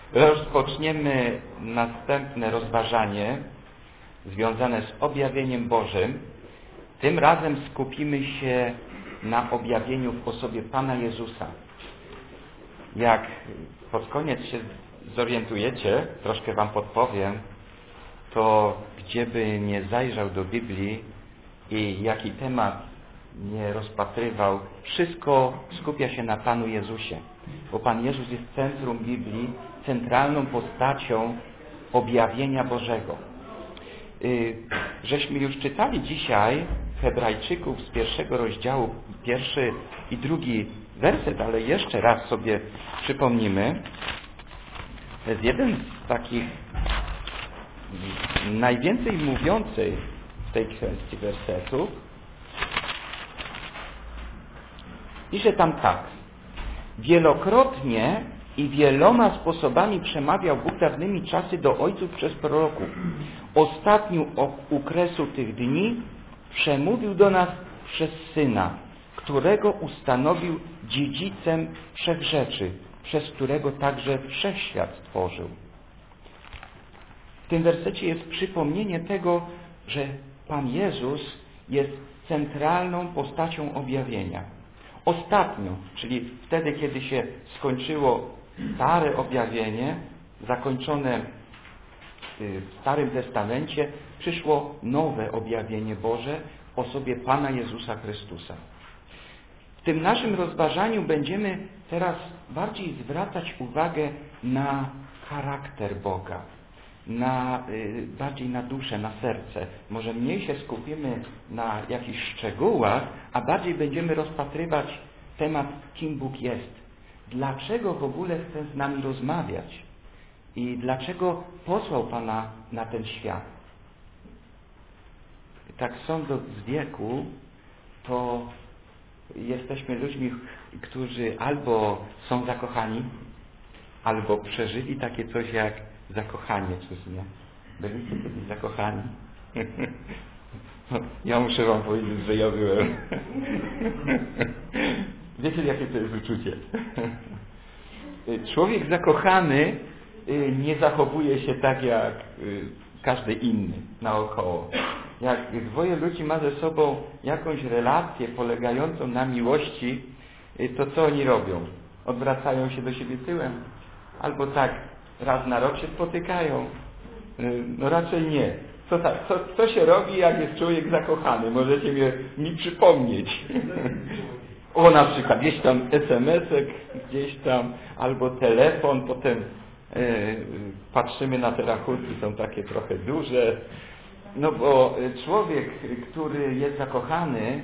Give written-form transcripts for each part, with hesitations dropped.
Rozpoczniemy następne rozważanie związane z objawieniem Bożym. Tym razem skupimy się na objawieniu w osobie Pana Jezusa. Jak pod koniec się zorientujecie, troszkę Wam podpowiem, to gdzieby nie zajrzał do Biblii i jaki temat nie rozpatrywał, wszystko skupia się na Panu Jezusie. Bo Pan Jezus jest centrum Biblii, centralną postacią objawienia Bożego. Żeśmy już czytali dzisiaj Hebrajczyków z 1 rozdziału, 1 i 2 werset, ale jeszcze raz sobie przypomnimy. To jest jeden z takich najwięcej mówiących w tej kwestii wersetów. Pisze tam tak. Wielokrotnie i wieloma sposobami przemawiał Bóg dawnymi czasy do ojców przez proroków. Ostatniu u kresu tych dni przemówił do nas przez Syna, którego ustanowił dziedzicem wszech rzeczy, przez którego także wszechświat stworzył. W tym wersecie jest przypomnienie tego, że Pan Jezus jest centralną postacią objawienia. Ostatnio, czyli wtedy, kiedy się skończyło stare objawienie, zakończone w Starym Testamencie, przyszło nowe objawienie Boże w osobie Pana Jezusa Chrystusa. W tym naszym rozważaniu będziemy teraz bardziej zwracać uwagę na charakter Boga, bardziej na duszę, na serce. Może mniej się skupimy na jakichś szczegółach, a bardziej będziemy rozpatrywać temat, kim Bóg jest. Dlaczego w ogóle chce z nami rozmawiać? I dlaczego posłał Pana na ten świat? Tak sądząc z wieku, to jesteśmy ludźmi, którzy albo są zakochani, albo przeżyli takie coś jak zakochanie, czyż nie? Byliście kiedyś zakochani? Ja muszę Wam powiedzieć, że ja byłem. Wiecie, jakie to jest uczucie? Człowiek zakochany nie zachowuje się tak jak każdy inny naokoło. Jak dwoje ludzi ma ze sobą jakąś relację polegającą na miłości, to co oni robią? Odwracają się do siebie tyłem? Albo tak raz na rok się spotykają? No raczej nie. Co się robi, jak jest człowiek zakochany? Możecie mi przypomnieć. O, na przykład gdzieś tam SMS-ek, gdzieś tam, albo telefon, potem patrzymy na te rachunki, są takie trochę duże. No bo człowiek, który jest zakochany,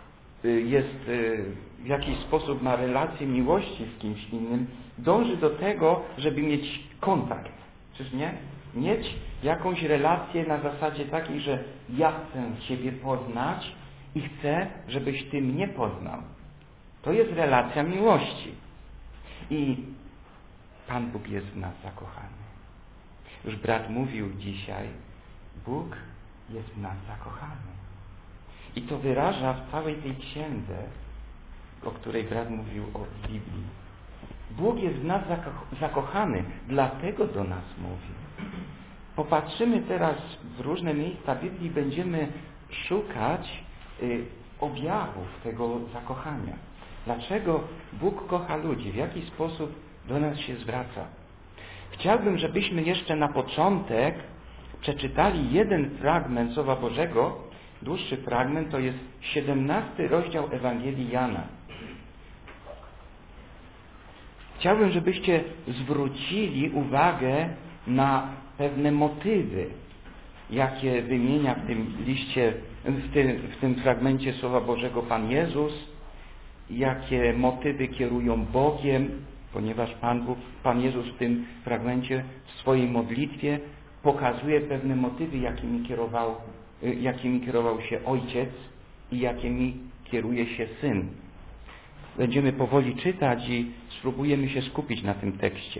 w jakiś sposób ma relację miłości z kimś innym, dąży do tego, żeby mieć kontakt. Czyż nie? Mieć jakąś relację na zasadzie takiej, że ja chcę Ciebie poznać i chcę, żebyś Ty mnie poznał. To jest relacja miłości. I Pan Bóg jest w nas zakochany. Już brat mówił dzisiaj, Bóg jest w nas zakochany. I to wyraża w całej tej księdze, o której brat mówił o Biblii. Bóg jest w nas zakochany, dlatego do nas mówi. Popatrzymy teraz w różne miejsca Biblii, będziemy szukać objawów tego zakochania. Dlaczego Bóg kocha ludzi? W jaki sposób do nas się zwraca? Chciałbym, żebyśmy jeszcze na początek przeczytali jeden fragment Słowa Bożego, dłuższy fragment, to jest 17 rozdział Ewangelii Jana. Chciałbym, żebyście zwrócili uwagę na pewne motywy, jakie wymienia w tym liście, w tym fragmencie Słowa Bożego Pan Jezus, jakie motywy kierują Bogiem, ponieważ Pan Jezus w tym fragmencie w swojej modlitwie pokazuje pewne motywy, jakimi kierował się Ojciec i jakimi kieruje się Syn. Będziemy powoli czytać i spróbujemy się skupić na tym tekście.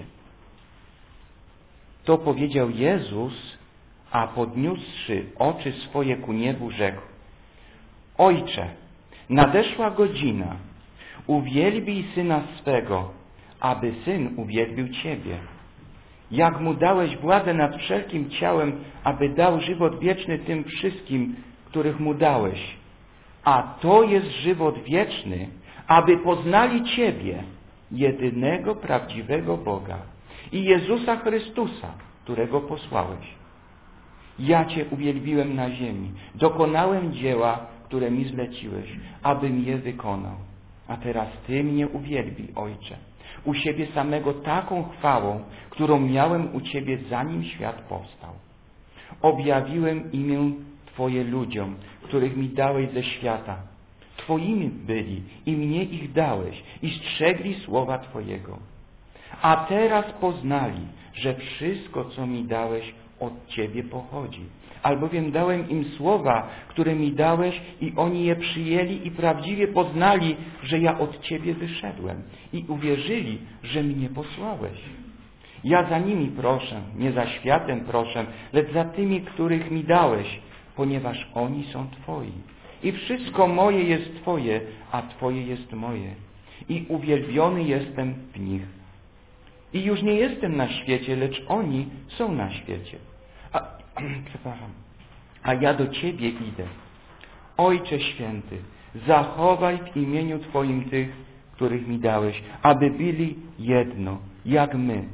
To powiedział Jezus, a podniósłszy oczy swoje ku niebu, rzekł: Ojcze, nadeszła godzina, uwielbij Syna swego, aby Syn uwielbił Ciebie Jak Mu dałeś władzę nad wszelkim ciałem, aby dał żywot wieczny tym wszystkim, których Mu dałeś. A to jest żywot wieczny, aby poznali Ciebie, jedynego prawdziwego Boga i Jezusa Chrystusa, którego posłałeś. Ja Cię uwielbiłem na ziemi, dokonałem dzieła, które mi zleciłeś, abym je wykonał. A teraz Ty mnie uwielbij, Ojcze, u siebie samego taką chwałą, którą miałem u Ciebie, zanim świat powstał. Objawiłem imię Twoje ludziom, których mi dałeś ze świata. Twoimi byli i mnie ich dałeś i strzegli słowa Twojego. A teraz poznali, że wszystko, co mi dałeś, od Ciebie pochodzi. Albowiem dałem im słowa, które mi dałeś i oni je przyjęli i prawdziwie poznali, że ja od Ciebie wyszedłem i uwierzyli, że mnie posłałeś. Ja za nimi proszę, nie za światem proszę, lecz za tymi, których mi dałeś, ponieważ oni są Twoi. I wszystko moje jest Twoje, a Twoje jest moje. I uwielbiony jestem w nich. I już nie jestem na świecie, lecz oni są na świecie. A ja do Ciebie idę. Ojcze Święty, zachowaj w imieniu Twoim tych, których mi dałeś, aby byli jedno, jak my.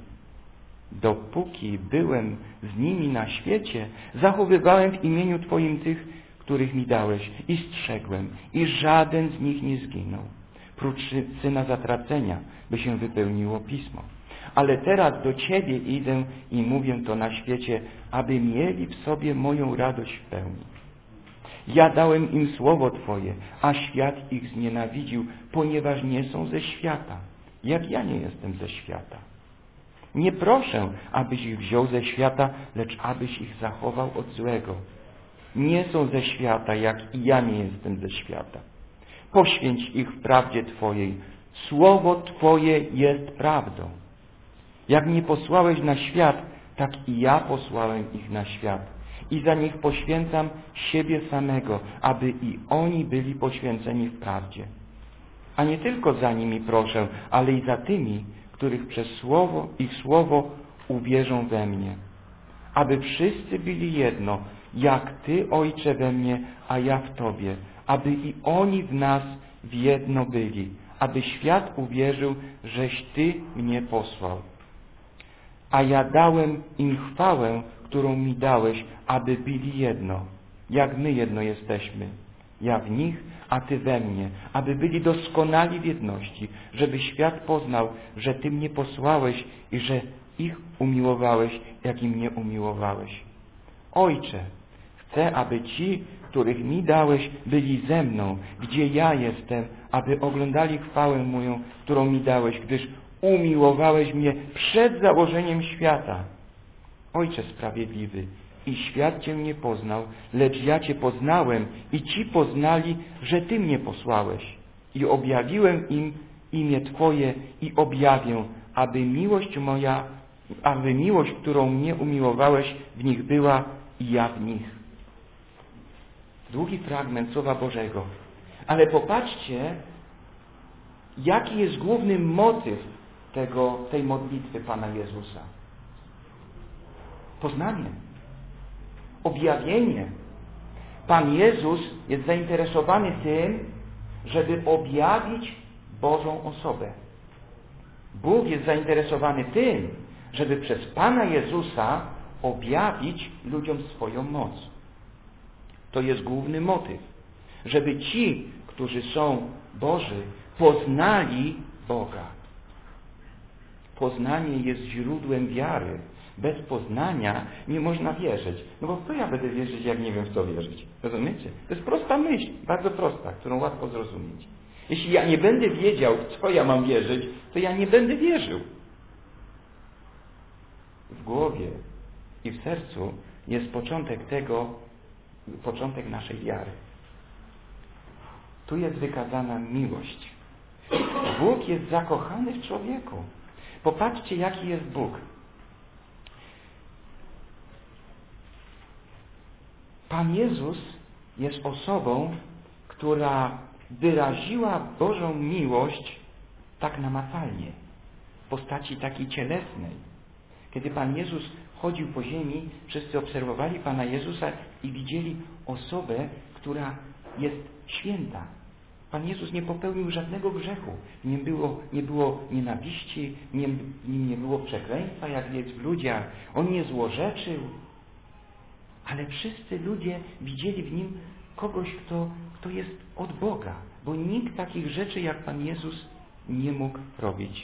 Dopóki byłem z nimi na świecie, zachowywałem w imieniu Twoim tych, których mi dałeś i strzegłem, i żaden z nich nie zginął, prócz syna zatracenia, by się wypełniło Pismo. Ale teraz do Ciebie idę i mówię to na świecie, aby mieli w sobie moją radość w pełni. Ja dałem im słowo Twoje, a świat ich znienawidził, ponieważ nie są ze świata, jak ja nie jestem ze świata. Nie proszę, abyś ich wziął ze świata, lecz abyś ich zachował od złego. Nie są ze świata, jak i ja nie jestem ze świata. Poświęć ich w prawdzie Twojej. Słowo Twoje jest prawdą. Jak mnie posłałeś na świat, tak i ja posłałem ich na świat. I za nich poświęcam siebie samego, aby i oni byli poświęceni w prawdzie. A nie tylko za nimi proszę, ale i za tymi, których przez ich słowo uwierzą we mnie. Aby wszyscy byli jedno, jak Ty, Ojcze, we mnie, a ja w Tobie. Aby i oni w nas w jedno byli. Aby świat uwierzył, żeś Ty mnie posłał. A ja dałem im chwałę, którą mi dałeś, aby byli jedno, jak my jedno jesteśmy. Ja w nich, a Ty we mnie, aby byli doskonali w jedności, żeby świat poznał, że Ty mnie posłałeś i że ich umiłowałeś, jak i mnie umiłowałeś. Ojcze, chcę, aby ci, których mi dałeś, byli ze mną, gdzie ja jestem, aby oglądali chwałę moją, którą mi dałeś, gdyż umiłowałeś mnie przed założeniem świata. Ojcze sprawiedliwy, i świat Cię nie poznał, lecz ja Cię poznałem i ci poznali, że Ty mnie posłałeś. I objawiłem im imię Twoje i objawię, aby miłość, którą mnie umiłowałeś, w nich była i ja w nich. Długi fragment Słowa Bożego. Ale popatrzcie, jaki jest główny motyw tej modlitwy Pana Jezusa. Poznanie. Objawienie. Pan Jezus jest zainteresowany tym, żeby objawić Bożą osobę. Bóg jest zainteresowany tym, żeby przez Pana Jezusa objawić ludziom swoją moc. To jest główny motyw. Żeby ci, którzy są Boży, poznali Boga. Poznanie jest źródłem wiary. Bez poznania nie można wierzyć. No bo w co ja będę wierzyć, jak nie wiem, w co wierzyć? Rozumiecie? To jest prosta myśl, bardzo prosta, którą łatwo zrozumieć. Jeśli ja nie będę wiedział, w co ja mam wierzyć, to ja nie będę wierzył. W głowie i w sercu jest początek naszej wiary. Tu jest wykazana miłość. Bóg jest zakochany w człowieku. Popatrzcie, jaki jest Bóg. Pan Jezus jest osobą, która wyraziła Bożą miłość tak namacalnie, w postaci takiej cielesnej. Kiedy Pan Jezus chodził po ziemi, wszyscy obserwowali Pana Jezusa i widzieli osobę, która jest święta. Pan Jezus nie popełnił żadnego grzechu. Nie było nienawiści, w nim nie było przekleństwa, jak jest w ludziach. On nie złorzeczył. Ale wszyscy ludzie widzieli w nim kogoś, kto jest od Boga. Bo nikt takich rzeczy jak Pan Jezus nie mógł robić.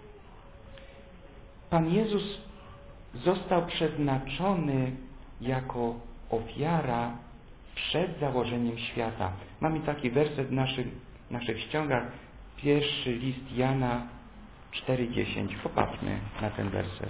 Pan Jezus został przeznaczony jako ofiara przed założeniem świata. Mamy taki werset w naszych ściągach, pierwszy list Jana 4,10. Popatrzmy na ten werset.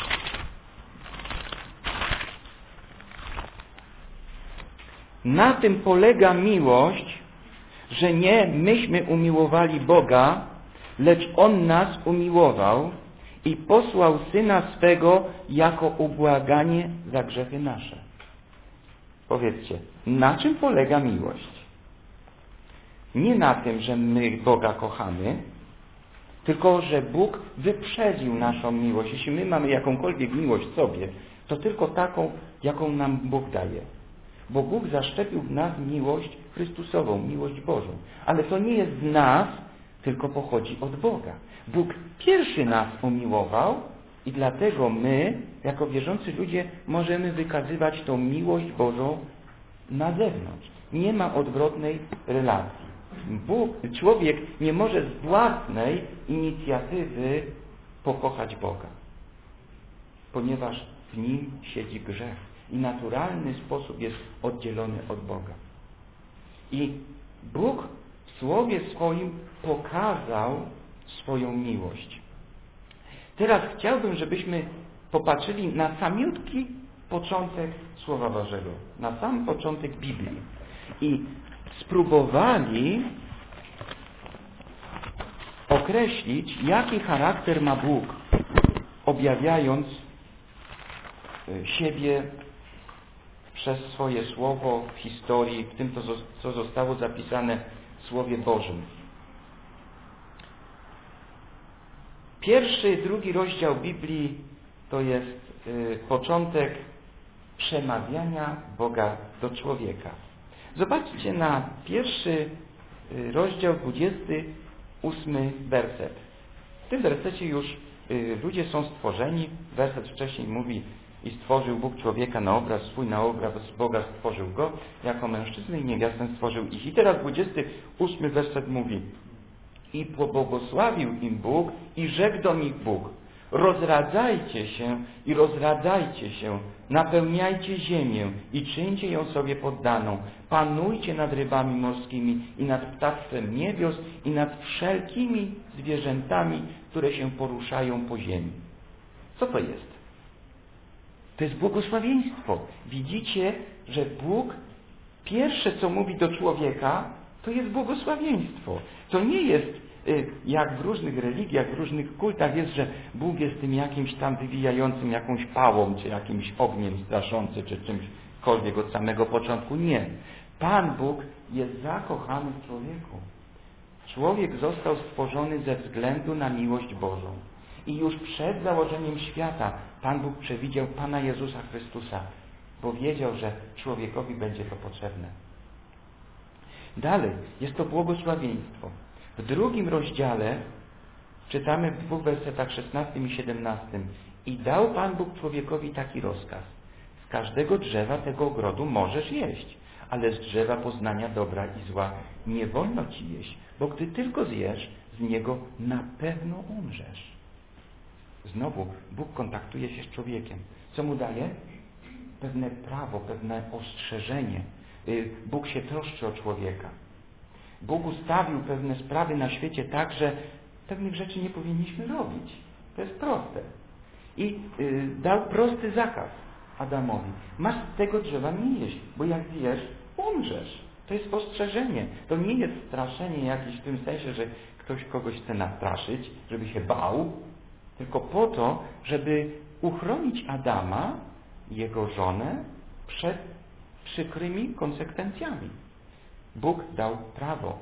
Na tym polega miłość, że nie myśmy umiłowali Boga, lecz On nas umiłował i posłał Syna swego jako ubłaganie za grzechy nasze. Powiedzcie, na czym polega miłość? Nie na tym, że my Boga kochamy, tylko że Bóg wyprzedził naszą miłość. Jeśli my mamy jakąkolwiek miłość w sobie, to tylko taką, jaką nam Bóg daje. Bo Bóg zaszczepił w nas miłość Chrystusową, miłość Bożą. Ale to nie jest z nas, tylko pochodzi od Boga. Bóg pierwszy nas umiłował i dlatego my, jako wierzący ludzie, możemy wykazywać tą miłość Bożą na zewnątrz. Nie ma odwrotnej relacji. Człowiek nie może z własnej inicjatywy pokochać Boga, ponieważ w nim siedzi grzech i naturalny sposób jest oddzielony od Boga. I Bóg w Słowie swoim pokazał swoją miłość. Teraz chciałbym, żebyśmy popatrzyli na samiutki początek Słowa Bożego, na sam początek Biblii i spróbowali określić, jaki charakter ma Bóg, objawiając siebie przez swoje słowo w historii, w tym, co zostało zapisane w Słowie Bożym. Pierwszy, drugi rozdział Biblii to jest początek przemawiania Boga do człowieka. Zobaczcie na pierwszy rozdział, 28 werset. W tym wersecie już ludzie są stworzeni. Werset wcześniej mówi: i stworzył Bóg człowieka na obraz swój, na obraz Boga stworzył go, jako mężczyznę i niewiastę stworzył ich. I teraz 28 werset mówi: i pobłogosławił im Bóg i rzekł do nich Bóg: rozradzajcie się i rozradzajcie się, napełniajcie ziemię i czyńcie ją sobie poddaną, panujcie nad rybami morskimi i nad ptactwem niebios i nad wszelkimi zwierzętami, które się poruszają po ziemi. Co to jest? To jest błogosławieństwo. Widzicie, że Bóg pierwsze, co mówi do człowieka, to jest błogosławieństwo. To nie jest jak w różnych religiach, w różnych kultach jest, że Bóg jest tym jakimś tam wywijającym jakąś pałą, czy jakimś ogniem straszącym, czy czymśkolwiek od samego początku. Nie. Pan Bóg jest zakochany w człowieku. Człowiek został stworzony ze względu na miłość Bożą. I już przed założeniem świata Pan Bóg przewidział Pana Jezusa Chrystusa, bo wiedział, że człowiekowi będzie to potrzebne. Dalej, jest to błogosławieństwo. W drugim rozdziale czytamy w 2 wersetach 16 i 17. I dał Pan Bóg człowiekowi taki rozkaz: z każdego drzewa tego ogrodu możesz jeść, ale z drzewa poznania dobra i zła nie wolno ci jeść, bo gdy tylko zjesz, z niego na pewno umrzesz. Znowu Bóg kontaktuje się z człowiekiem. Co mu daje? Pewne prawo, pewne ostrzeżenie. Bóg się troszczy o człowieka. Bóg ustawił pewne sprawy na świecie tak, że pewnych rzeczy nie powinniśmy robić. To jest proste. I dał prosty zakaz Adamowi. Masz z tego drzewa nie jeść, bo jak zjesz, umrzesz. To jest ostrzeżenie. To nie jest straszenie jakieś w tym sensie, że ktoś kogoś chce nastraszyć, żeby się bał, tylko po to, żeby uchronić Adama i jego żonę przed przykrymi konsekwencjami. Bóg dał prawo.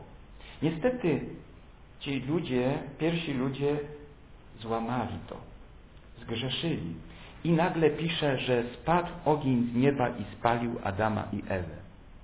Niestety ci ludzie, pierwsi ludzie złamali to. zgrzeszyli. I nagle pisze, że spadł ogień z nieba i spalił Adama i Ewę.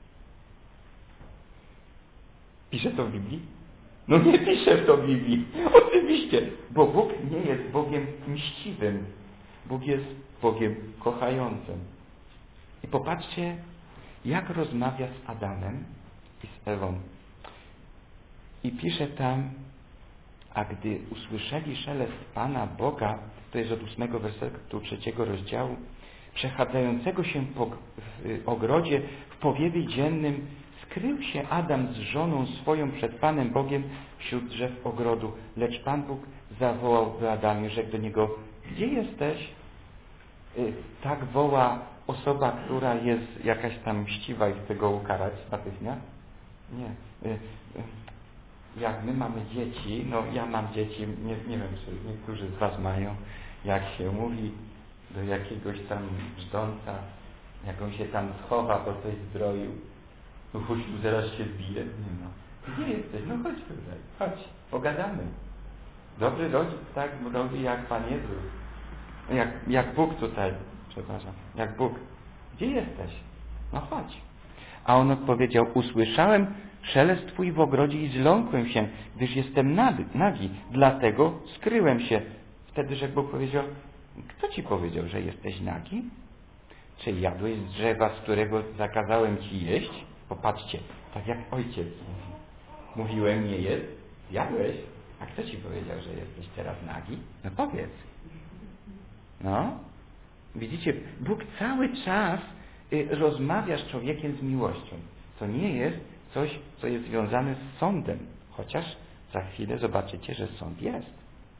Pisze to w Biblii? No nie pisze to w Biblii. Oczywiście, bo Bóg nie jest Bogiem mściwym. Bóg jest Bogiem kochającym. I popatrzcie, jak rozmawia z Adamem i z Ewą. I pisze tam, a gdy usłyszeli szelest Pana Boga, to jest od 8 wersetu 3 rozdziału, przechadzającego się w ogrodzie w powiewie dziennym, skrył się Adam z żoną swoją przed Panem Bogiem wśród drzew ogrodu. Lecz Pan Bóg zawołał do Adamie, rzekł do niego: gdzie jesteś? Tak woła osoba, która jest jakaś tam mściwa i chce go ukarać natychmiast? Nie. Jak my mamy dzieci, no ja mam dzieci, nie wiem, czy niektórzy z Was mają, jak się mówi do jakiegoś tam brzdąca, jak on się tam schowa po coś zdroju, no chodź tu, zaraz się zbije. Nie no. Gdzie jesteś? No chodź tutaj, chodź, pogadamy. Dobry rodzic tak robi jak Pan Jezus. Jak Bóg tutaj, przepraszam, jak Bóg. Gdzie jesteś? No chodź. A on odpowiedział: usłyszałem szelest Twój w ogrodzie i zląkłem się, gdyż jestem nagi, dlatego skryłem się. Wtedy rzekł Bóg, powiedział: kto Ci powiedział, że jesteś nagi? Czy jadłeś z drzewa, z którego zakazałem Ci jeść? Popatrzcie, tak jak ojciec mówi. Mówiłem, nie jedz, jadłeś. A kto Ci powiedział, że jesteś teraz nagi? No powiedz. No, widzicie, Bóg cały czas rozmawia z człowiekiem z miłością. To nie jest coś, co jest związane z sądem, chociaż za chwilę zobaczycie, że sąd jest.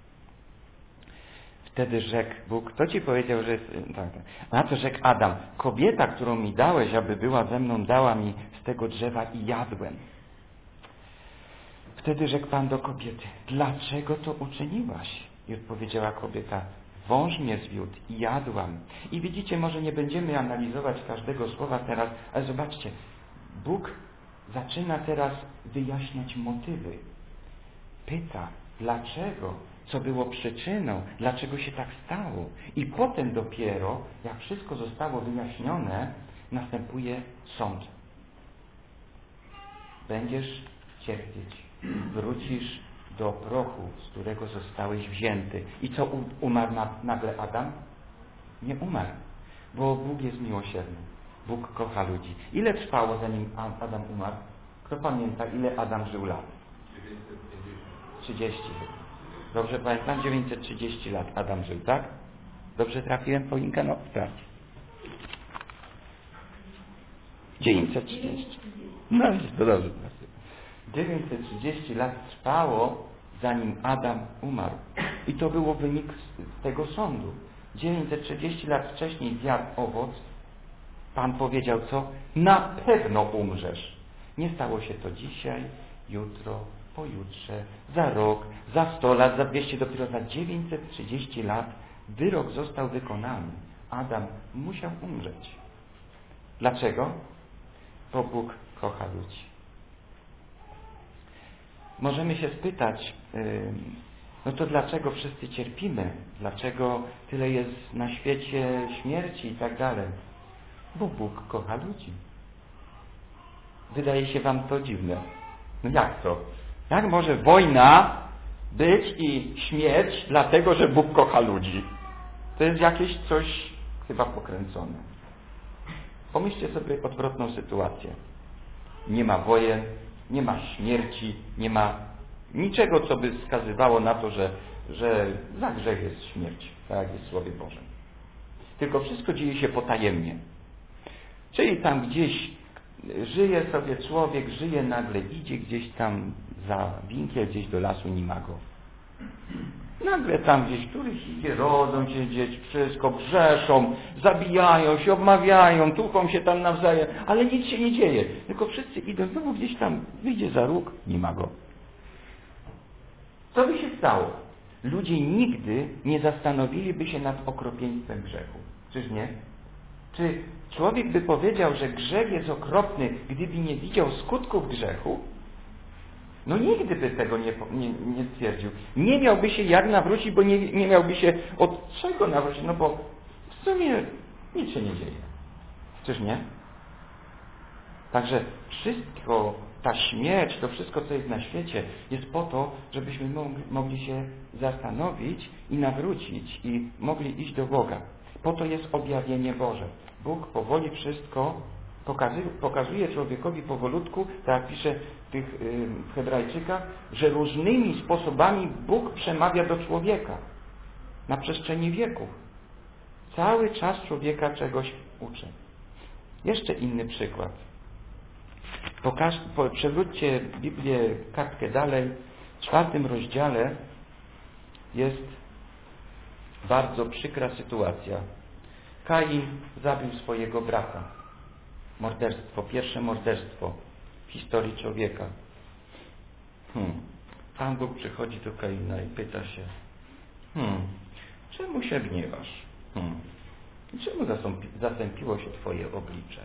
Wtedy rzekł Bóg: kto Ci powiedział, że jest... Tak. Na to rzekł Adam: kobieta, którą mi dałeś, aby była ze mną, dała mi z tego drzewa i jadłem. Wtedy rzekł Pan do kobiety: dlaczego to uczyniłaś? I odpowiedziała kobieta: wąż mnie zwiódł i jadłam. I widzicie, może nie będziemy analizować każdego słowa teraz, ale zobaczcie, Bóg zaczyna teraz wyjaśniać motywy. Pyta, dlaczego, co było przyczyną, dlaczego się tak stało. I potem dopiero, jak wszystko zostało wyjaśnione, następuje sąd. Będziesz cierpieć, wrócisz do prochu, z którego zostałeś wzięty. I co, umarł nagle Adam? Nie umarł, bo Bóg jest miłosierny. Bóg kocha ludzi. Ile trwało, zanim Adam umarł? Kto pamięta, ile Adam żył lat? 30. Dobrze pamiętam? 930 lat Adam żył, tak? Dobrze trafiłem, Paulinka? No, tak. 930. No, to dobrze. 930 lat trwało, zanim Adam umarł. I to było wynik z tego sądu. 930 lat wcześniej zjadł owoc. Pan powiedział co? Na pewno umrzesz. Nie stało się to dzisiaj, jutro, pojutrze, za rok, za 100 lat, za 200, dopiero za 930 lat wyrok został wykonany. Adam musiał umrzeć. Dlaczego? Bo Bóg kocha ludzi. Możemy się spytać, no to dlaczego wszyscy cierpimy? Dlaczego tyle jest na świecie śmierci i tak dalej? Bo Bóg kocha ludzi. Wydaje się Wam to dziwne. No jak to? Jak może wojna być i śmierć dlatego, że Bóg kocha ludzi? To jest jakieś coś chyba pokręcone. Pomyślcie sobie odwrotną sytuację. Nie ma wojen, nie ma śmierci, nie ma niczego, co by wskazywało na to, że za grzech jest śmierć, tak jak jest w Słowie Bożym. Tylko wszystko dzieje się potajemnie. Czyli tam gdzieś żyje sobie człowiek, żyje, nagle idzie gdzieś tam za winkiel, gdzieś do lasu, nie ma go. Nagle tam gdzieś któryś idzie, rodzą się dzieci, wszystko, grzeszą, zabijają się, obmawiają, tłuką się tam nawzajem, ale nic się nie dzieje. Tylko wszyscy idą, znowu gdzieś tam wyjdzie za róg, nie ma go. Co by się stało? Ludzie nigdy nie zastanowiliby się nad okropieństwem grzechu. Czyż nie? Czy człowiek by powiedział, że grzech jest okropny, gdyby nie widział skutków grzechu? No nigdy by tego nie twierdził. Nie miałby się jak nawrócić, bo nie miałby się od czego nawrócić, no bo w sumie nic się nie dzieje. Czyż nie? Także wszystko, ta śmierć, to wszystko, co jest na świecie, jest po to, żebyśmy mogli się zastanowić i nawrócić i mogli iść do Boga. Po to jest objawienie Boże. Bóg powoli wszystko pokazuje człowiekowi powolutku, tak jak pisze w Hebrajczykach, że różnymi sposobami Bóg przemawia do człowieka na przestrzeni wieków. Cały czas człowieka czegoś uczy. Jeszcze inny przykład. Przewróćcie Biblię kartkę dalej. W 4 rozdziale jest bardzo przykra sytuacja. Kain zabił swojego brata. Morderstwo, pierwsze morderstwo w historii człowieka. Pan Bóg przychodzi do Kaina i pyta się, czemu się gniewasz? Czemu zasępiło się Twoje oblicze?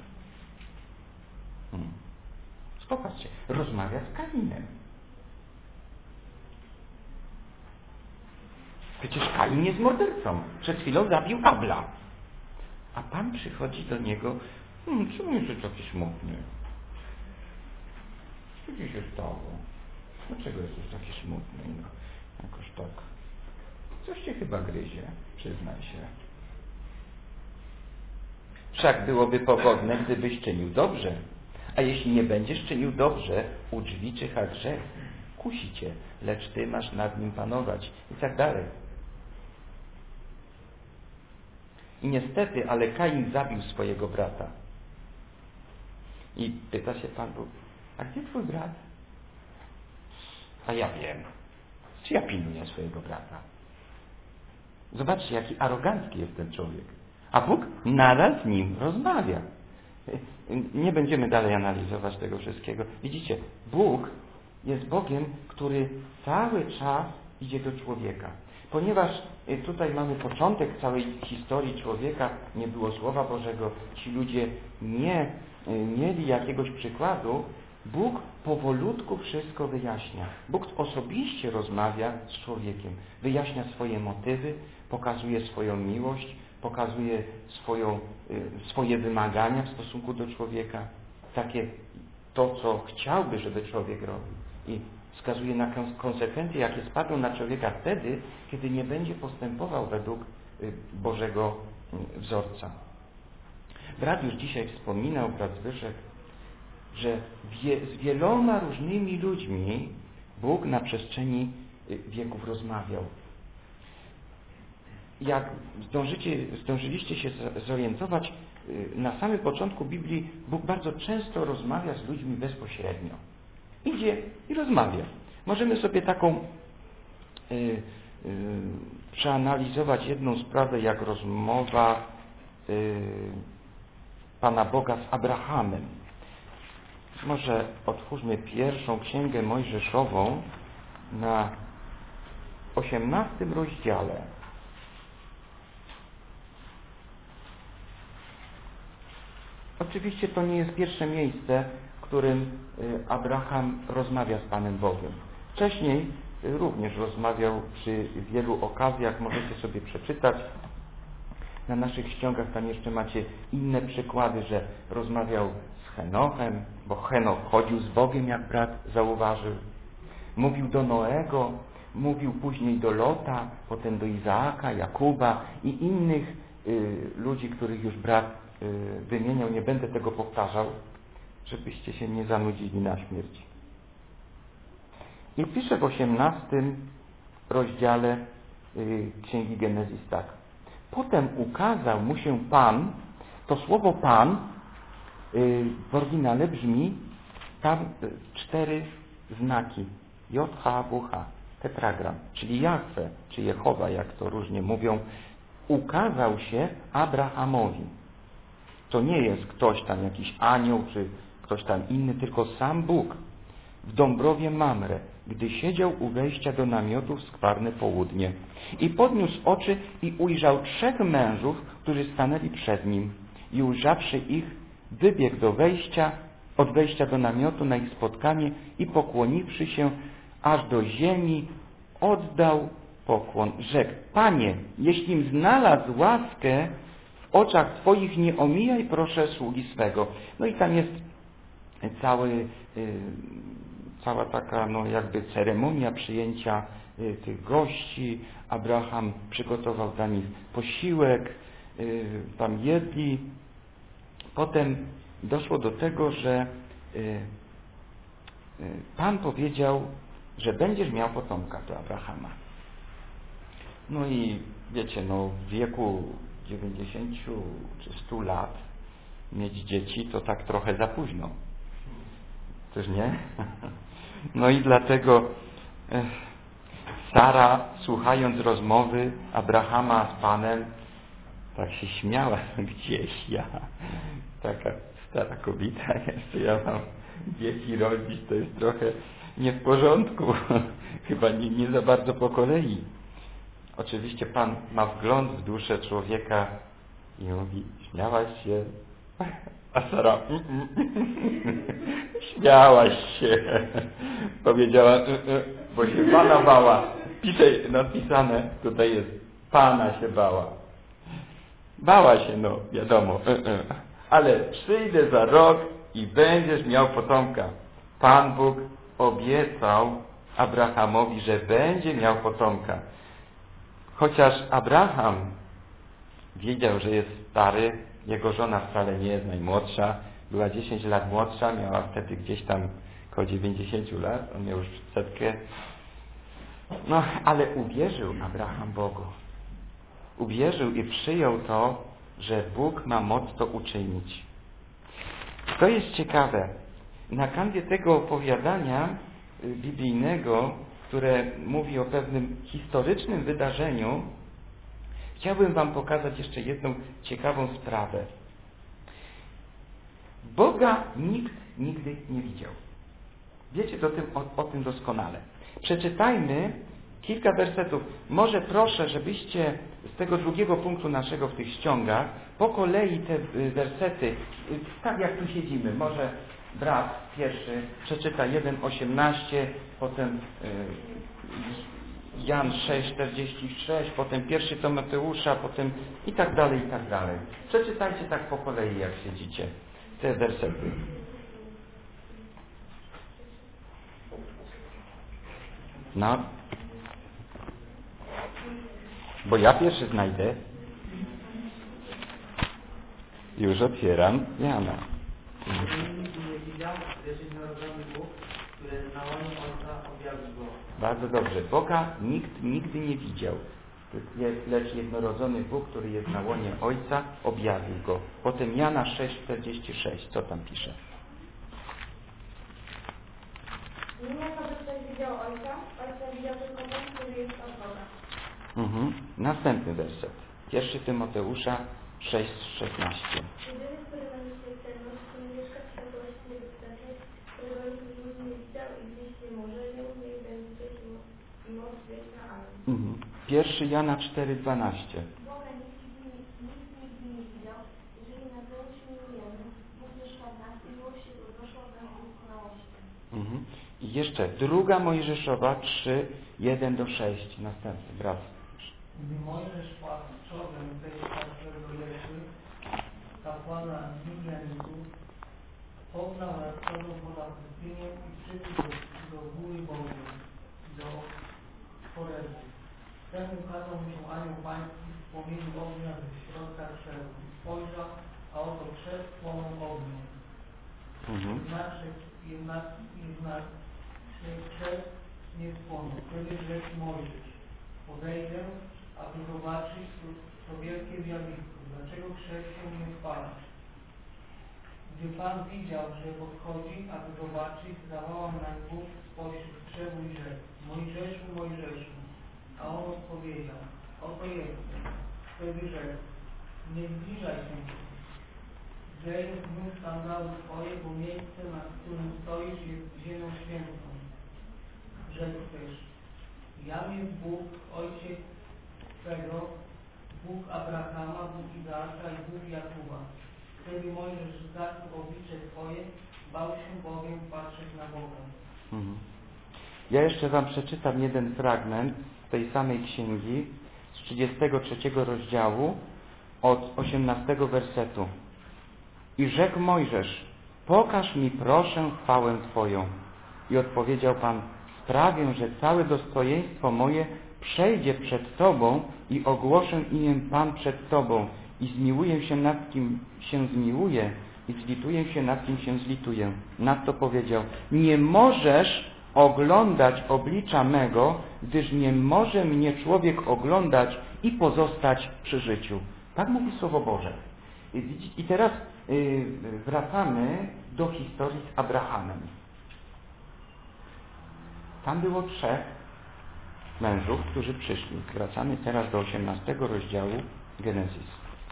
Popatrzcie, rozmawia z Kainem. Przecież Kain jest mordercą. Przed chwilą zabił Abla. A Pan przychodzi do niego, czemu jesteś taki smutny? Co ci się stało? Dlaczego jesteś taki smutny? No, jakoś tak. Coś cię chyba gryzie, przyznaj się. Wszak byłoby pogodne, gdybyś czynił dobrze. A jeśli nie będziesz czynił dobrze, u drzwi czyha grzech. Kusi cię, lecz ty masz nad nim panować. I tak dalej. I niestety, ale Kain zabił swojego brata. I pyta się Pan Bóg, a gdzie twój brat? A ja wiem. Czy ja pilnuję swojego brata? Zobaczcie, jaki arogancki jest ten człowiek. A Bóg nadal z nim rozmawia. Nie będziemy dalej analizować tego wszystkiego. Widzicie, Bóg jest Bogiem, który cały czas idzie do człowieka. Ponieważ tutaj mamy początek całej historii człowieka, nie było Słowa Bożego, ci ludzie nie mieli jakiegoś przykładu, Bóg powolutku wszystko wyjaśnia. Bóg osobiście rozmawia z człowiekiem, wyjaśnia swoje motywy, pokazuje swoją miłość, pokazuje swoje wymagania w stosunku do człowieka, takie to, co chciałby, żeby człowiek robił. I wskazuje na konsekwencje, jakie spadną na człowieka wtedy, kiedy nie będzie postępował według Bożego wzorca. Brat już dzisiaj wspominał, brat Zbyszek, że z wieloma różnymi ludźmi Bóg na przestrzeni wieków rozmawiał. Jak zdążyliście się zorientować, na samym początku Biblii Bóg bardzo często rozmawia z ludźmi bezpośrednio. Idzie i rozmawia. Możemy sobie taką przeanalizować jedną sprawę, jak rozmowa Pana Boga z Abrahamem. Może otwórzmy pierwszą Księgę Mojżeszową na 18 rozdziale. Oczywiście to nie jest pierwsze miejsce, w którym Abraham rozmawia z Panem Bogiem. Wcześniej również rozmawiał przy wielu okazjach, możecie sobie przeczytać. Na naszych ściągach tam jeszcze macie inne przykłady, że rozmawiał z Henochem, bo Henoch chodził z Bogiem, jak brat zauważył. Mówił do Noego, mówił później do Lota, potem do Izaaka, Jakuba i innych ludzi, których już brat wymieniał. Nie będę tego powtarzał, żebyście się nie zanudzili na śmierć. I pisze w 18 rozdziale Księgi Genezis tak. Potem ukazał mu się Pan, to słowo Pan w oryginale brzmi tam 4 znaki. J-H-W-H, tetragram, czyli Jahwe, czy Jehowa, jak to różnie mówią, ukazał się Abrahamowi. To nie jest ktoś tam, jakiś anioł, czy ktoś tam inny, tylko sam Bóg w Dąbrowie Mamre, gdy siedział u wejścia do namiotu w skwarne południe. I podniósł oczy i ujrzał 3 mężów, którzy stanęli przed nim. I ujrzawszy ich, wybiegł do wejścia, od wejścia do namiotu na ich spotkanie i pokłoniwszy się aż do ziemi, oddał pokłon. Rzekł: Panie, jeślim znalazł łaskę w oczach Twoich, nie omijaj proszę sługi swego. No i tam jest cała taka jakby ceremonia przyjęcia tych gości. Abraham przygotował dla nich posiłek, tam jedli. Potem doszło do tego, że Pan powiedział, że będziesz miał potomka do Abrahama. No i wiecie, w wieku 90 czy 100 lat mieć dzieci to tak trochę za późno. Czyż nie? No i dlatego Sara, słuchając rozmowy Abrahama z Panem, tak się śmiała gdzieś. Ja, taka stara kobieta jeszcze, ja mam dzieci rodzić, to jest trochę nie w porządku. Chyba nie za bardzo po kolei. Oczywiście Pan ma wgląd w duszę człowieka i mówi: śmiałaś się? A Sara śmiałaś się. Powiedziała, bo się Pana bała. Pisze napisane, tutaj jest: Pana się bała. Bała się, wiadomo. Ale przyjdę za rok i będziesz miał potomka. Pan Bóg obiecał Abrahamowi, że będzie miał potomka. Chociaż Abraham wiedział, że jest stary, jego żona wcale nie jest najmłodsza, była 10 lat młodsza, miała wtedy gdzieś tam około 90 lat, on miał już 100. Ale uwierzył Abraham Bogu. Uwierzył i przyjął to, że Bóg ma moc to uczynić. To jest ciekawe. Na kanwie tego opowiadania biblijnego, które mówi o pewnym historycznym wydarzeniu, chciałbym Wam pokazać jeszcze jedną ciekawą sprawę. Boga nikt nigdy nie widział. Wiecie o tym doskonale. Przeczytajmy kilka wersetów. Może proszę, żebyście z tego drugiego punktu naszego w tych ściągach po kolei te wersety, tak jak tu siedzimy, może brat pierwszy przeczyta 1:18, potem Jan 6:46, potem 1 Tymoteusza, potem i tak dalej, i tak dalej. Przeczytajcie tak po kolei, jak siedzicie, te wersety. Bo ja pierwszy znajdę. Już otwieram Jana. Bardzo dobrze. Boga nikt nigdy nie widział, lecz jednorodzony Bóg, który jest na łonie Ojca, objawił Go. Potem Jana 6:46. Co tam pisze? Nie ma to, że ktoś widział Ojca widział tylko ten, który jest od Boga. Następny werset. 1 Tymoteusza 6:16. Jedyny, który ma nieśmiertelność, który mieszka w światłości niebezpiecznej, którego nikt nie widział i gdzieś nie może, nie umie będzie i moc wieczna. Amen. 1 Jana 4:12. Boga nikt nigdy nie widział, jeżeli nazywał się miłosierny, Bóg mieszka w nas i miłość Jego doszła do nas doskonałości. I jeszcze 2 Mojżeszowa 3:1-6. Następny brat. Gdy Mojżesz padł przodem tej każdego Jerzy, kapłana Midianitów, poznał radconą poza pustynię i przybył do góry Bożej, do Horebu. Wtedy ukazał mu się anioł pański w płomieniu ognia ze środka krzewu. Spojrzał, a oto krzew płonął ogniem. Jednak krzew nie spłonął. Wtedy rzekł Mojżesz: podejdę, aby zobaczyć to wielkie zjawisko. Dlaczego krzew się nie spala? Gdy Pan widział, że podchodzi, aby zobaczyć, zawołał na Bóg spośród krzewu i rzekł: Mojżeszu, Mojżeszu. A on odpowiedział: oto jestem. Wtedy rzekł: nie zbliżaj się tu. Zdejm znów sandały twoje, bo miejsce, na którym stoisz, jest ziemią świętą. Rzekł też: jam jest Bóg, Ojciec Twego, Bóg Abrahama, Bóg Izaaka i Bóg Jakuba. Wtedy Mojżesz zakrył oblicze swoje, bał się bowiem patrzeć na Boga. Ja jeszcze Wam przeczytam jeden fragment z tej samej księgi, z 33 rozdziału, od 18 wersetu. I rzekł Mojżesz: pokaż mi proszę chwałę Twoją. I odpowiedział Pan: sprawię, że całe dostojeństwo moje przejdzie przed Tobą i ogłoszę imię Pan przed Tobą i zmiłuję się nad kim się zmiłuję i zlituję się nad kim się zlituję. Nadto powiedział: nie możesz oglądać oblicza mego, gdyż nie może mnie człowiek oglądać i pozostać przy życiu. Tak mówi Słowo Boże. I teraz wracamy do historii z Abrahamem. Tam było 3 mężów, którzy przyszli. Wracamy teraz do 18 rozdziału Genezis.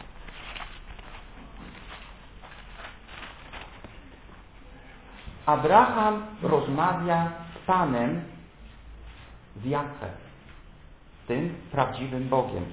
Abraham rozmawia z Panem, z Jahwe, tym prawdziwym Bogiem.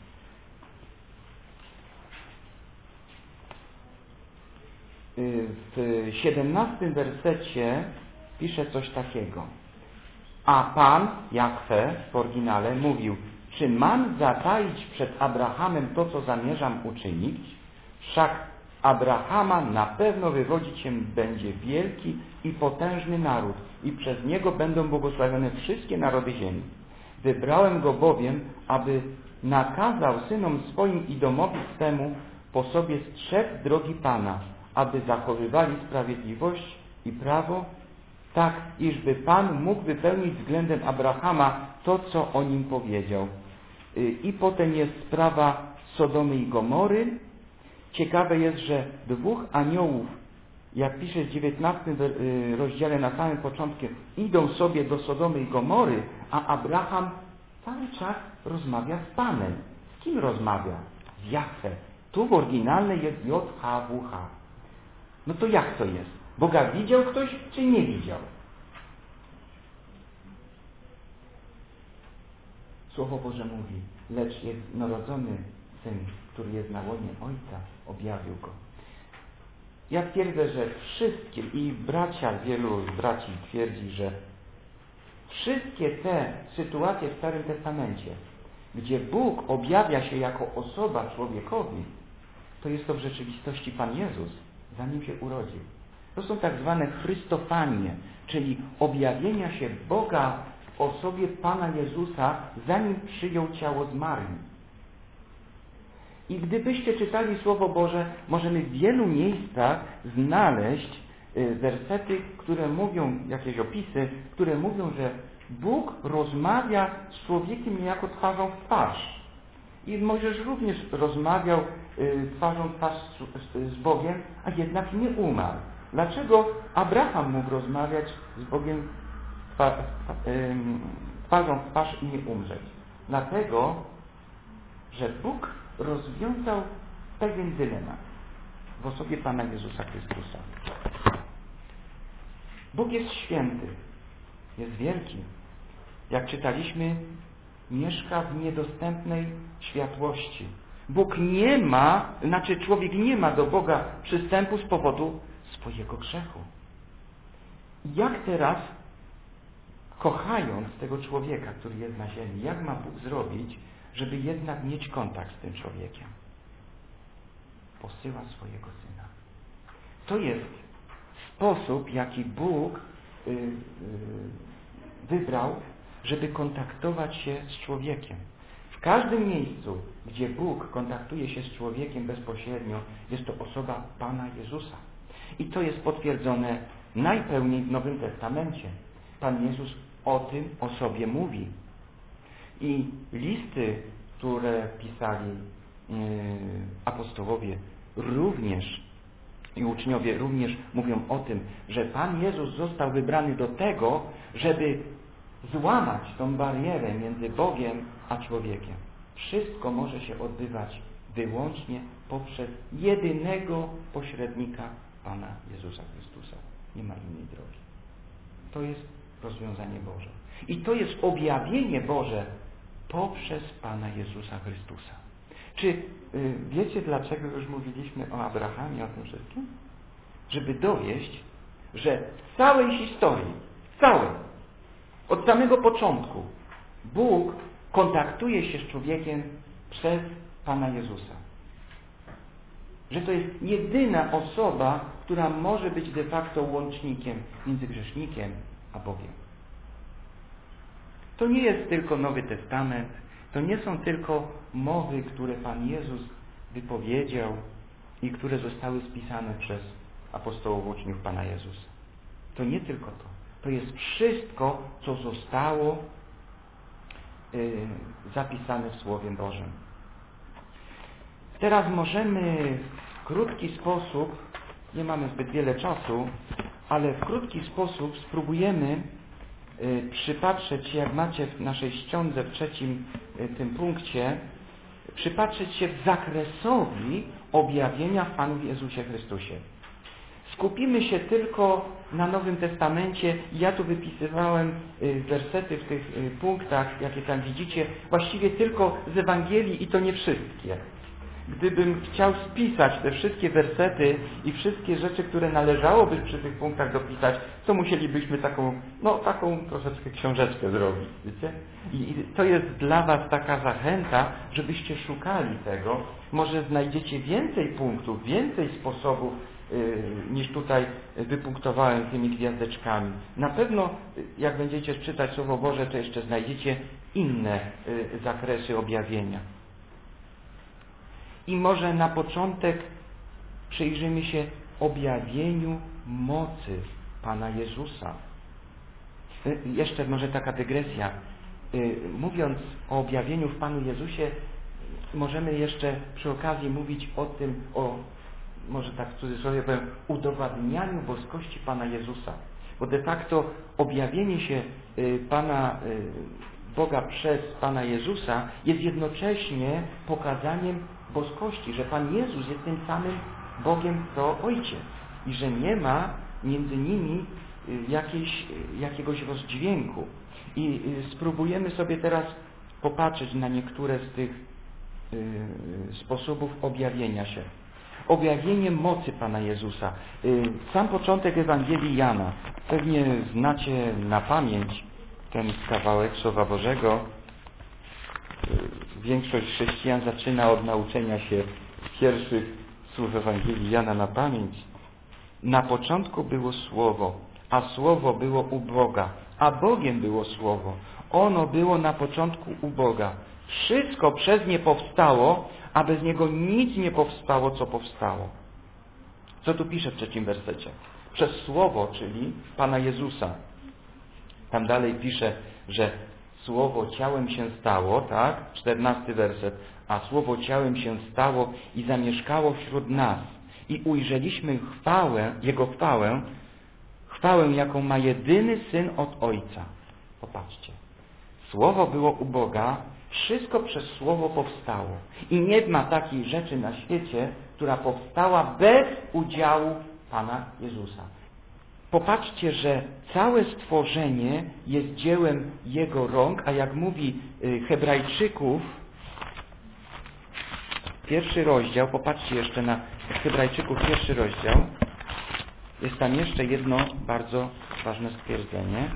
W 17 wersecie pisze coś takiego. A Pan, Jahwe w oryginale, mówił: czy mam zataić przed Abrahamem to, co zamierzam uczynić? Wszak z Abrahama na pewno wywodzić się będzie wielki i potężny naród i przez niego będą błogosławione wszystkie narody ziemi. Wybrałem go bowiem, aby nakazał synom swoim i domowi swemu po sobie strzec drogi Pana, aby zachowywali sprawiedliwość i prawo, tak iżby Pan mógł wypełnić względem Abrahama to, co o nim powiedział. I potem jest sprawa Sodomy i Gomory. Ciekawe jest, że 2 aniołów, jak pisze w 19 rozdziale na samym początku, idą sobie do Sodomy i Gomory, a Abraham cały czas rozmawia z Panem. Z kim rozmawia? Z Jahwe. Tu w oryginalnej jest JHWH. No to jak to jest? Boga widział ktoś, czy nie widział? Słowo Boże mówi: lecz jednorodzony Syn, który jest na łonie Ojca, objawił Go. Ja twierdzę, że wszystkie, i wielu braci twierdzi, że wszystkie te sytuacje w Starym Testamencie, gdzie Bóg objawia się jako osoba człowiekowi, to jest to w rzeczywistości Pan Jezus, zanim się urodził. To są tak zwane chrystofanie, czyli objawienia się Boga w osobie Pana Jezusa, zanim przyjął ciało z Marii. I gdybyście czytali Słowo Boże, możemy w wielu miejscach znaleźć wersety, które mówią, jakieś opisy, które mówią, że Bóg rozmawia z człowiekiem niejako twarzą w twarz. I Mojżesz również rozmawiał twarzą w twarz z Bogiem, a jednak nie umarł. Dlaczego Abraham mógł rozmawiać z Bogiem twarzą w twarz i nie umrzeć? Dlatego, że Bóg rozwiązał pewien dylemat w osobie Pana Jezusa Chrystusa. Bóg jest święty, jest wielki. Jak czytaliśmy, mieszka w niedostępnej światłości. Bóg nie ma, człowiek nie ma do Boga przystępu z powodu swojego grzechu. Jak teraz, kochając tego człowieka, który jest na ziemi, jak ma Bóg zrobić, żeby jednak mieć kontakt z tym człowiekiem? Posyła swojego Syna. To jest sposób, jaki Bóg wybrał, żeby kontaktować się z człowiekiem. W każdym miejscu, gdzie Bóg kontaktuje się z człowiekiem bezpośrednio, jest to osoba Pana Jezusa. I to jest potwierdzone najpełniej w Nowym Testamencie. Pan Jezus o tym o sobie mówi. I listy, które pisali apostołowie również i uczniowie również mówią o tym, że Pan Jezus został wybrany do tego, żeby złamać tą barierę między Bogiem a człowiekiem. Wszystko może się odbywać wyłącznie poprzez jedynego pośrednika, Pana Jezusa Chrystusa. Nie ma innej drogi. To jest rozwiązanie Boże. I to jest objawienie Boże poprzez Pana Jezusa Chrystusa. Czy wiecie, dlaczego już mówiliśmy o Abrahamie, o tym wszystkim? Żeby dowieść, że w całej historii, od samego początku, Bóg kontaktuje się z człowiekiem przez Pana Jezusa. Że to jest jedyna osoba, która może być de facto łącznikiem między grzesznikiem a Bogiem. To nie jest tylko Nowy Testament, to nie są tylko mowy, które Pan Jezus wypowiedział i które zostały spisane przez apostołów, uczniów Pana Jezusa. To nie tylko to. To jest wszystko, co zostało zapisane w Słowie Bożym. Teraz możemy w krótki sposób, nie mamy zbyt wiele czasu, ale w krótki sposób spróbujemy przypatrzeć się, jak macie w naszej ściądze w 3. tym punkcie, przypatrzeć się zakresowi objawienia w Panu Jezusie Chrystusie. Skupimy się tylko na Nowym Testamencie. Ja tu wypisywałem wersety w tych punktach, jakie tam widzicie, właściwie tylko z Ewangelii i to nie wszystkie. Gdybym chciał spisać te wszystkie wersety i wszystkie rzeczy, które należałoby przy tych punktach dopisać, to musielibyśmy taką troszeczkę książeczkę zrobić, wiecie? I to jest dla Was taka zachęta, żebyście szukali tego. Może znajdziecie więcej punktów, więcej sposobów, niż tutaj wypunktowałem tymi gwiazdeczkami. Na pewno, jak będziecie czytać Słowo Boże, to jeszcze znajdziecie inne zakresy objawienia. I może na początek przyjrzymy się objawieniu mocy Pana Jezusa. Jeszcze może taka dygresja. Mówiąc o objawieniu w Panu Jezusie, możemy jeszcze przy okazji mówić o tym, może tak w cudzysłowie powiem, udowadnianiu boskości Pana Jezusa. Bo de facto objawienie się Boga przez Pana Jezusa jest jednocześnie pokazaniem boskości, że Pan Jezus jest tym samym Bogiem co Ojciec i że nie ma między nimi jakiegoś rozdźwięku. I spróbujemy sobie teraz popatrzeć na niektóre z tych sposobów objawienia się. Objawienie mocy Pana Jezusa. Sam początek Ewangelii Jana. Pewnie znacie na pamięć ten kawałek Słowa Bożego. Większość chrześcijan zaczyna od nauczenia się pierwszych słów Ewangelii Jana na pamięć. Na początku było Słowo, a Słowo było u Boga, a Bogiem było Słowo. Ono było na początku u Boga. Wszystko przez nie powstało, a bez Niego nic nie powstało, co powstało. Co tu pisze w 3. wersecie? Przez Słowo, czyli Pana Jezusa. Tam dalej pisze, że Słowo ciałem się stało, tak? 14 werset. A Słowo ciałem się stało i zamieszkało wśród nas. I ujrzeliśmy Jego chwałę, jaką ma jedyny Syn od Ojca. Popatrzcie. Słowo było u Boga, wszystko przez Słowo powstało. I nie ma takiej rzeczy na świecie, która powstała bez udziału Pana Jezusa. Popatrzcie, że całe stworzenie jest dziełem Jego rąk, a jak mówi Hebrajczyków, 1. rozdział, popatrzcie jeszcze na Hebrajczyków 1. rozdział, jest tam jeszcze jedno bardzo ważne stwierdzenie.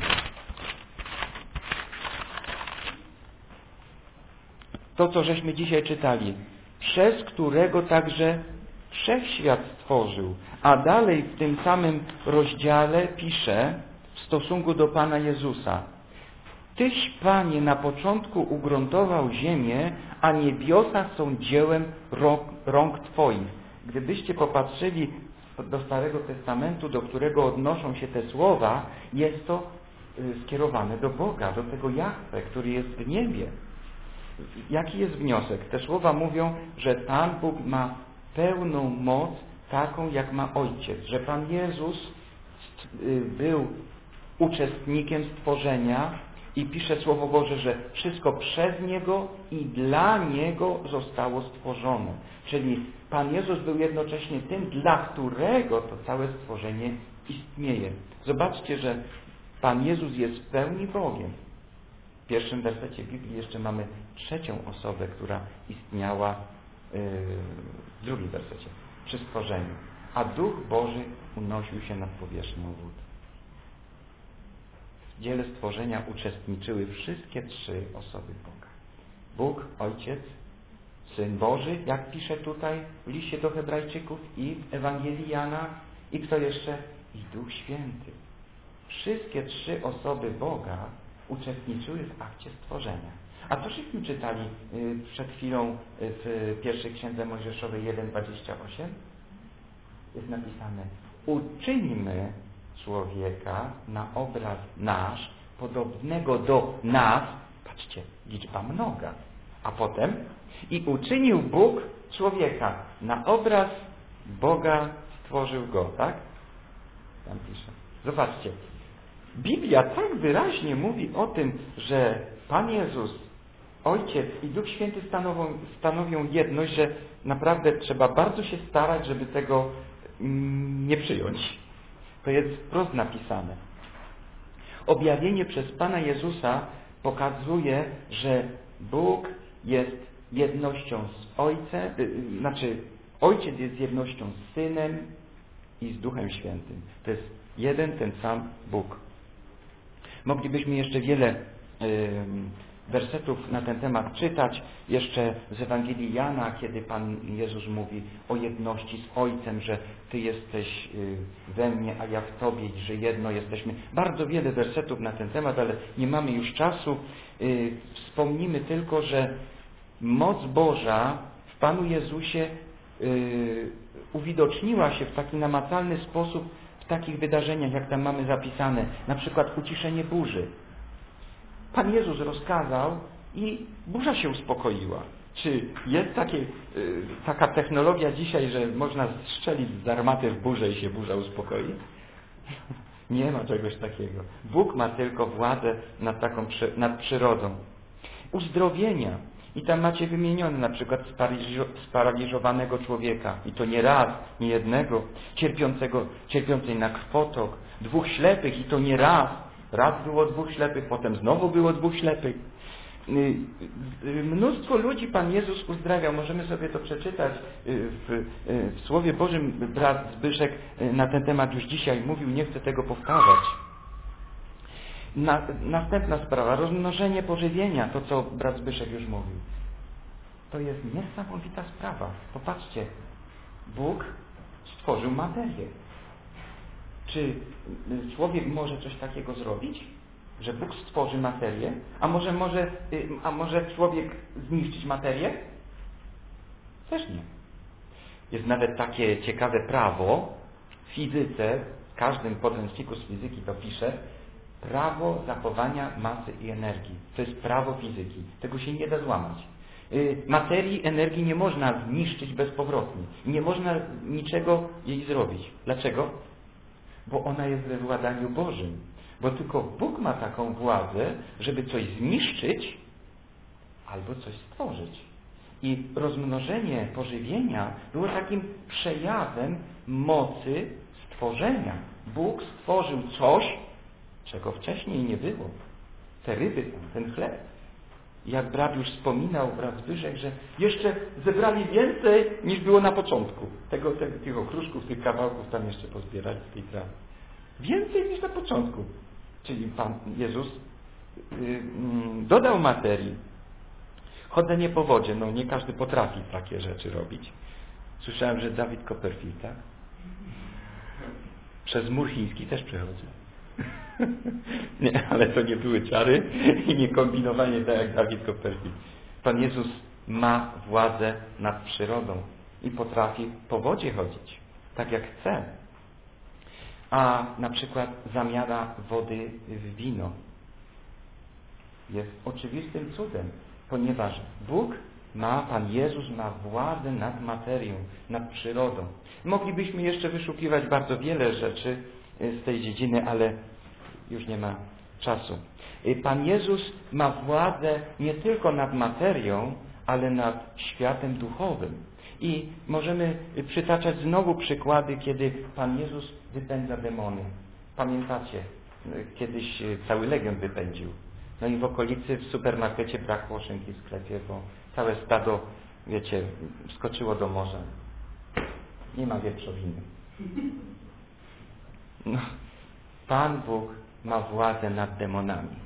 To, co żeśmy dzisiaj czytali, przez którego także wszechświat stworzył. A dalej w tym samym rozdziale pisze w stosunku do Pana Jezusa: Tyś, Panie, na początku ugruntował ziemię, a niebiosa są dziełem rąk Twoich. Gdybyście popatrzyli do Starego Testamentu, do którego odnoszą się te słowa, jest to skierowane do Boga, do tego Jahwe, który jest w niebie. Jaki jest wniosek? Te słowa mówią, że Pan Bóg ma pełną moc, taką jak ma Ojciec, że Pan Jezus był uczestnikiem stworzenia i pisze Słowo Boże, że wszystko przez Niego i dla Niego zostało stworzone. Czyli Pan Jezus był jednocześnie tym, dla którego to całe stworzenie istnieje. Zobaczcie, że Pan Jezus jest w pełni Bogiem. W 1. wersecie Biblii jeszcze mamy trzecią osobę, która istniała w 2. wersecie, przy stworzeniu. a Duch Boży unosił się nad powierzchnią wód. W dziele stworzenia uczestniczyły wszystkie trzy osoby Boga. Bóg, Ojciec, Syn Boży, jak pisze tutaj w liście do Hebrajczyków i w Ewangelii Jana, i kto jeszcze? I Duch Święty. Wszystkie trzy osoby Boga uczestniczyły w akcie stworzenia. A to żeśmy czytali przed chwilą w pierwszej Księdze Mojżeszowej 1:28? Jest napisane: uczyńmy człowieka na obraz nasz, podobnego do nas. Patrzcie, liczba mnoga. A potem: i uczynił Bóg człowieka na obraz Boga, stworzył go, tak? Tam pisze. Zobaczcie. Biblia tak wyraźnie mówi o tym, że Pan Jezus, Ojciec i Duch Święty stanowią jedność, że naprawdę trzeba bardzo się starać, żeby tego nie przyjąć. To jest wprost napisane. Objawienie przez Pana Jezusa pokazuje, że Bóg jest jednością z Ojcem, Ojciec jest jednością z Synem i z Duchem Świętym. To jest jeden, ten sam Bóg. Moglibyśmy jeszcze wiele wersetów na ten temat czytać. Jeszcze z Ewangelii Jana, kiedy Pan Jezus mówi o jedności z Ojcem, że Ty jesteś we mnie, a ja w Tobie, że jedno jesteśmy. Bardzo wiele wersetów na ten temat, ale nie mamy już czasu. Wspomnimy tylko, że moc Boża w Panu Jezusie uwidoczniła się w taki namacalny sposób w takich wydarzeniach, jak tam mamy zapisane. Na przykład uciszenie burzy. Pan Jezus rozkazał i burza się uspokoiła. Czy jest taka technologia dzisiaj, że można strzelić z armaty w burzę i się burza uspokoi? Nie ma czegoś takiego. Bóg ma tylko władzę nad przyrodą. Uzdrowienia. I tam macie wymienione na przykład sparaliżowanego człowieka. I to nie raz, nie jednego. Cierpiącej na krwotok. 2 ślepych i to nie raz. Raz było 2 ślepych, potem znowu było 2 ślepych. Mnóstwo ludzi Pan Jezus uzdrawiał. Możemy sobie to przeczytać w Słowie Bożym. Brat Zbyszek na ten temat już dzisiaj mówił, nie chcę tego powtarzać. Następna sprawa, rozmnożenie pożywienia, to co brat Zbyszek już mówił. To jest niesamowita sprawa. Popatrzcie, Bóg stworzył materię. Czy człowiek może coś takiego zrobić? Że Bóg stworzy materię? A może człowiek zniszczyć materię? Też nie. Jest nawet takie ciekawe prawo w fizyce, w każdym podręczniku z fizyki to pisze, prawo zachowania masy i energii. To jest prawo fizyki. Tego się nie da złamać. Materii, energii nie można zniszczyć bezpowrotnie. Nie można niczego jej zrobić. Dlaczego? Bo ona jest we władaniu Bożym. Bo tylko Bóg ma taką władzę, żeby coś zniszczyć albo coś stworzyć. I rozmnożenie pożywienia było takim przejawem mocy stworzenia. Bóg stworzył coś, czego wcześniej nie było. Te ryby, ten chleb. Jak brat już wspominał, brat Zbyszek, że jeszcze zebrali więcej niż było na początku. Tych okruszków, tych kawałków tam jeszcze pozbierali z tej trawy. Więcej niż na początku. Czyli Pan Jezus dodał materii. Chodzenie po wodzie. No nie każdy potrafi takie rzeczy robić. Słyszałem, że David Copperfield, tak? Przez mur chiński też przechodzę. Nie, ale to nie były czary i nie kombinowanie tak jak David Copperfield. Pan Jezus ma władzę nad przyrodą i potrafi po wodzie chodzić, tak jak chce. A na przykład zamiana wody w wino jest oczywistym cudem, ponieważ Pan Jezus ma władzę nad materią, nad przyrodą. Moglibyśmy jeszcze wyszukiwać bardzo wiele rzeczy z tej dziedziny, ale już nie ma czasu. Pan Jezus ma władzę nie tylko nad materią, ale nad światem duchowym. I możemy przytaczać znowu przykłady, kiedy Pan Jezus wypędza demony. Pamiętacie, kiedyś cały legion wypędził. No i w okolicy w supermarkecie brakło szynki w sklepie, bo całe stado, wiecie, wskoczyło do morza. Nie ma wieprzowiny. No, Pan Bóg ma władzę nad demonami,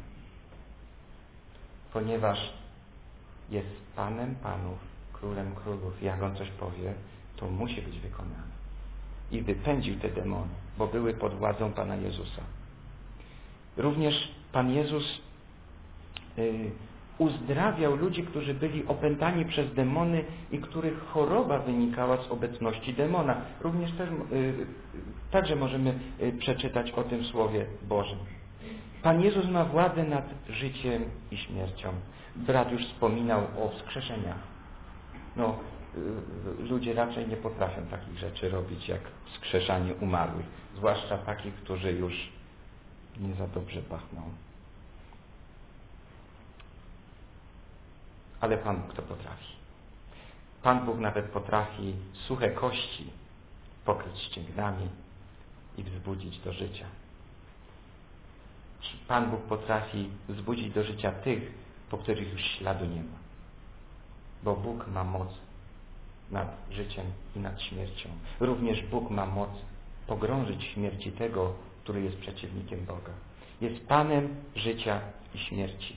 ponieważ jest Panem Panów, Królem Królów. Jak On coś powie, to musi być wykonane. I wypędził te demony, bo były pod władzą Pana Jezusa. Również Pan Jezus uzdrawiał ludzi, którzy byli opętani przez demony i których choroba wynikała z obecności demona. Również także możemy przeczytać o tym Słowie Bożym. Pan Jezus ma władzę nad życiem i śmiercią. Brat już wspominał o wskrzeszeniach. No, ludzie raczej nie potrafią takich rzeczy robić, jak wskrzeszanie umarłych. Zwłaszcza takich, którzy już nie za dobrze pachną. Ale Pan Bóg to potrafi. Pan Bóg nawet potrafi suche kości pokryć ścięgnami i wzbudzić do życia. Pan Bóg potrafi wzbudzić do życia tych, po których już śladu nie ma. Bo Bóg ma moc nad życiem i nad śmiercią. Również Bóg ma moc pogrążyć w śmierci tego, który jest przeciwnikiem Boga. Jest Panem życia i śmierci.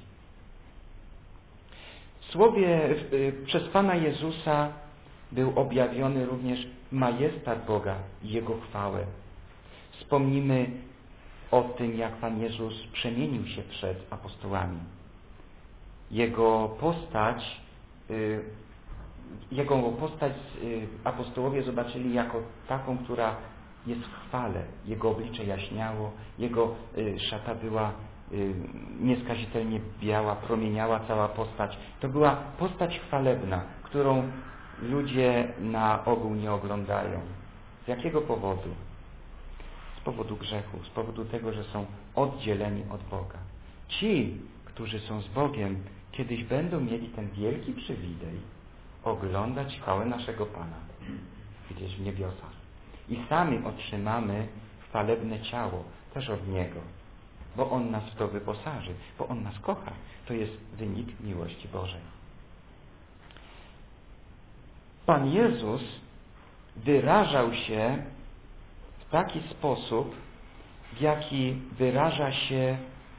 W Słowie przez Pana Jezusa był objawiony również majestat Boga i Jego chwałę. Wspomnimy o tym, jak Pan Jezus przemienił się przed apostołami. Jego postać apostołowie zobaczyli jako taką, która jest w chwale. Jego oblicze jaśniało, Jego szata była nieskazitelnie biała, promieniała cała postać. To była postać chwalebna, którą ludzie na ogół nie oglądają. Z jakiego powodu? Z powodu grzechu, z powodu tego, że są oddzieleni od Boga. Ci, którzy są z Bogiem, kiedyś będą mieli ten wielki przywilej oglądać chwałę naszego Pana gdzieś w niebiosach. I sami otrzymamy chwalebne ciało też od Niego, bo On nas w to wyposaży, bo On nas kocha. To jest wynik miłości Bożej. Pan Jezus wyrażał się w taki sposób, w jaki wyraża się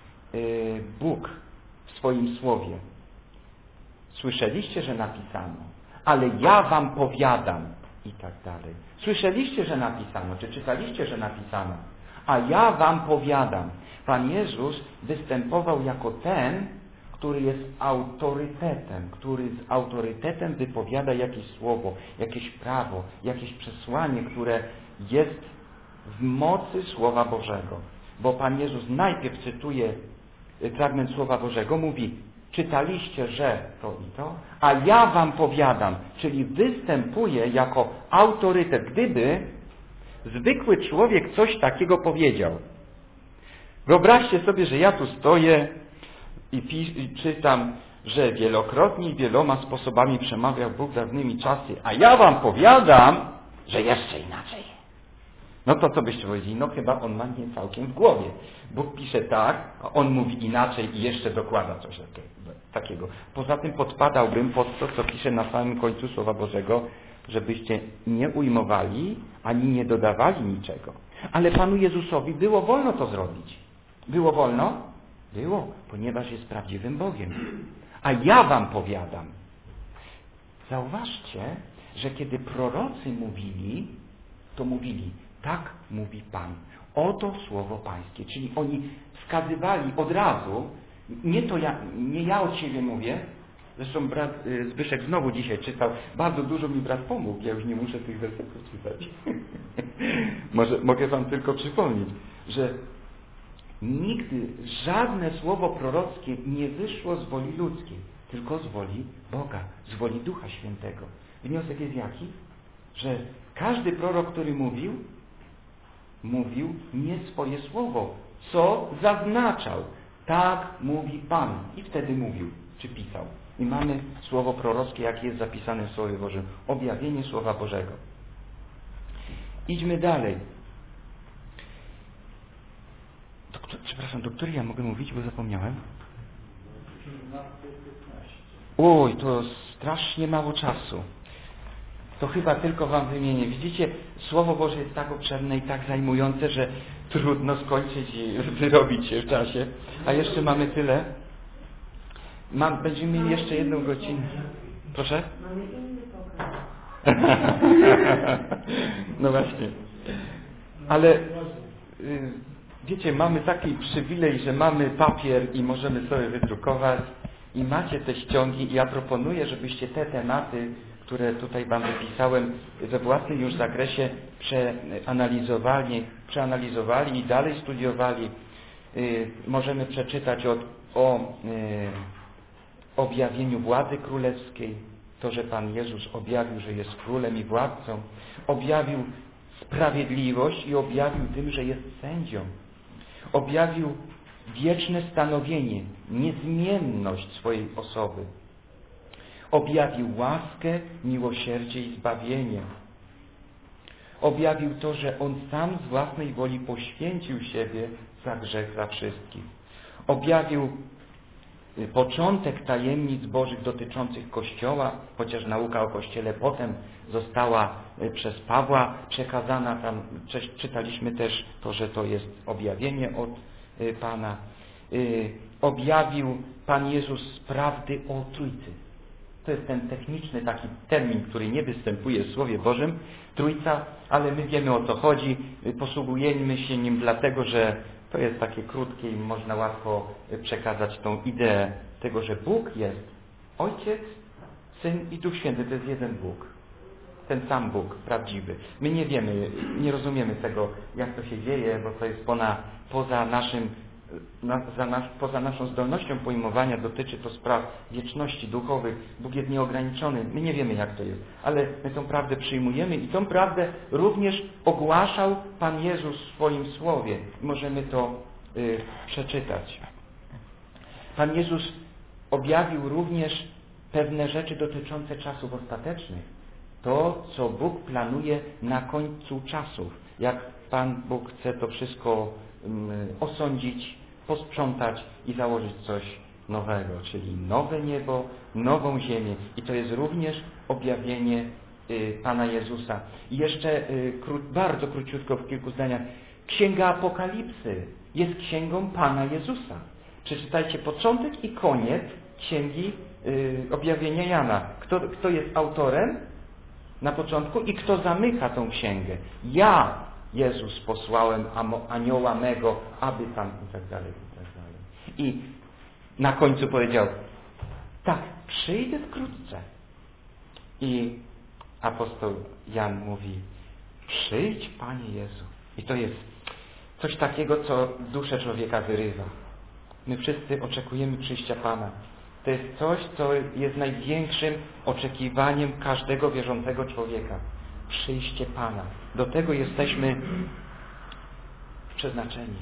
Bóg w swoim Słowie. Słyszeliście, że napisano, ale ja wam powiadam i tak dalej. Słyszeliście, że napisano, czy czytaliście, że napisano, a ja wam powiadam. Pan Jezus występował jako ten, który jest autorytetem, który z autorytetem wypowiada jakieś słowo, jakieś prawo, jakieś przesłanie, które jest w mocy Słowa Bożego. Bo Pan Jezus najpierw cytuje fragment Słowa Bożego, mówi: czytaliście, że to i to, a ja wam powiadam, czyli występuje jako autorytet. Gdyby zwykły człowiek coś takiego powiedział, wyobraźcie sobie, że ja tu stoję i czytam, że wielokrotnie i wieloma sposobami przemawiał Bóg dawnymi czasy, a ja wam powiadam, że jeszcze inaczej. No to co byście powiedzieli? No chyba on ma nie całkiem w głowie. Bóg pisze tak, a on mówi inaczej i jeszcze dokłada coś takiego. Poza tym podpadałbym pod to, co pisze na samym końcu Słowa Bożego, żebyście nie ujmowali, ani nie dodawali niczego. Ale Panu Jezusowi było wolno to zrobić. Było wolno? Było, ponieważ jest prawdziwym Bogiem. A ja wam powiadam. Zauważcie, że kiedy prorocy mówili, to mówili: tak mówi Pan. Oto słowo Pańskie. Czyli oni wskazywali od razu, nie ja od siebie mówię, zresztą brat Zbyszek znowu dzisiaj czytał, bardzo dużo mi brat pomógł, ja już nie muszę tych wersetów czytać. Mogę wam tylko przypomnieć, że nigdy żadne słowo prorockie nie wyszło z woli ludzkiej, tylko z woli Boga, z woli Ducha Świętego. Wniosek jest jaki? Że każdy prorok, który mówił nie swoje słowo, co zaznaczał. Tak mówi Pan. I wtedy mówił, czy pisał. I mamy słowo prorockie, jakie jest zapisane w Słowie Bożym. Objawienie Słowa Bożego. Idźmy dalej. Do której ja mogę mówić, bo zapomniałem? Oj, to strasznie mało czasu. To chyba tylko Wam wymienię. Widzicie, Słowo Boże jest tak obszerne i tak zajmujące, że trudno skończyć i wyrobić się w czasie. A jeszcze mamy tyle. Będziemy mieli jeszcze 1 godzinę. Proszę? Mamy inny program. No właśnie. Ale wiecie, mamy taki przywilej, że mamy papier i możemy sobie wydrukować i macie te ściągi i ja proponuję, żebyście te tematy, które tutaj Wam wypisałem, we własnym już zakresie przeanalizowali i dalej studiowali. Możemy przeczytać o objawieniu władzy królewskiej, to, że Pan Jezus objawił, że jest królem i władcą, objawił sprawiedliwość i objawił tym, że jest sędzią. Objawił wieczne stanowienie, niezmienność swojej osoby. Objawił łaskę, miłosierdzie i zbawienie. Objawił to, że On sam z własnej woli poświęcił siebie za grzech za wszystkich. Objawił początek tajemnic Bożych dotyczących Kościoła, chociaż nauka o Kościele potem została przez Pawła przekazana. Tam czytaliśmy też to, że to jest objawienie od Pana. Objawił Pan Jezus prawdy o Trójcy. To jest ten techniczny taki termin, który nie występuje w Słowie Bożym, Trójca, ale my wiemy, o co chodzi. Posługujemy się nim dlatego, że to jest takie krótkie i można łatwo przekazać tą ideę tego, że Bóg jest Ojciec, Syn i Duch Święty. To jest jeden Bóg. Ten sam Bóg, prawdziwy. My nie wiemy, nie rozumiemy tego, jak to się dzieje, bo to jest poza naszą zdolnością pojmowania, dotyczy to spraw wieczności duchowych. Bóg jest nieograniczony. My nie wiemy, jak to jest, ale my tą prawdę przyjmujemy i tą prawdę również ogłaszał Pan Jezus w swoim Słowie. Możemy to przeczytać. Pan Jezus objawił również pewne rzeczy dotyczące czasów ostatecznych. To, co Bóg planuje na końcu czasów. Jak Pan Bóg chce to wszystko osądzić, posprzątać i założyć coś nowego, czyli nowe niebo, nową ziemię. I to jest również objawienie Pana Jezusa. I jeszcze bardzo króciutko, w kilku zdaniach. Księga Apokalipsy jest księgą Pana Jezusa. Przeczytajcie początek i koniec księgi objawienia Jana. Kto jest autorem na początku i kto zamyka tą księgę? Ja, Jezus, posłałem anioła mego, aby tam i tak dalej, i tak dalej. I na końcu powiedział, tak, przyjdę wkrótce. I apostoł Jan mówi, przyjdź, Panie Jezu. I to jest coś takiego, co duszę człowieka wyrywa. My wszyscy oczekujemy przyjścia Pana. To jest coś, co jest największym oczekiwaniem każdego wierzącego człowieka. Przyjście Pana. Do tego jesteśmy przeznaczeni.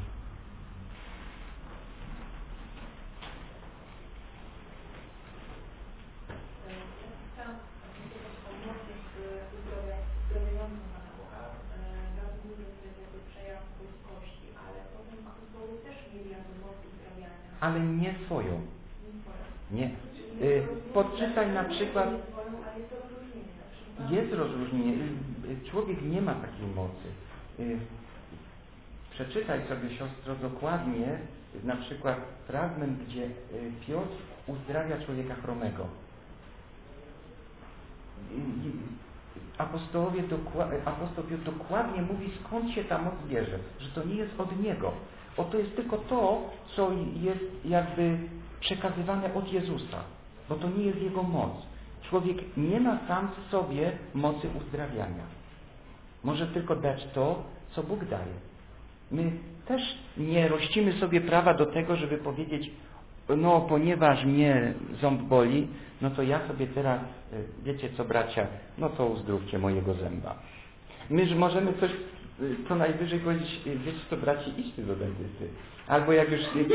Chciałam zapytać o mocy uzdrawiającą Pana Boga. Raz mówił, że to jest jakby przejaw ludzkości, ale potem apostołowie też mieli jakby moc uzdrawiania. Ale nie swoją. Nie swoją. Nie. Podczytaj na przykład. Jest rozróżnienie. Człowiek nie ma takiej mocy. Przeczytaj sobie, siostro, dokładnie na przykład fragment, gdzie Piotr uzdrawia człowieka chromego. Apostoł Piotr dokładnie mówi, skąd się ta moc bierze, że to nie jest od niego. To jest tylko to, co jest jakby przekazywane od Jezusa, bo to nie jest jego moc. Człowiek nie ma sam w sobie mocy uzdrawiania. Może tylko dać to, co Bóg daje. My też nie rościmy sobie prawa do tego, żeby powiedzieć, no ponieważ mnie ząb boli, no to ja sobie teraz, wiecie co bracia, no to uzdrówcie mojego zęba. My możemy coś co najwyżej powiedzieć, wiecie co braci, idźcie do dentysty. Albo jak już jest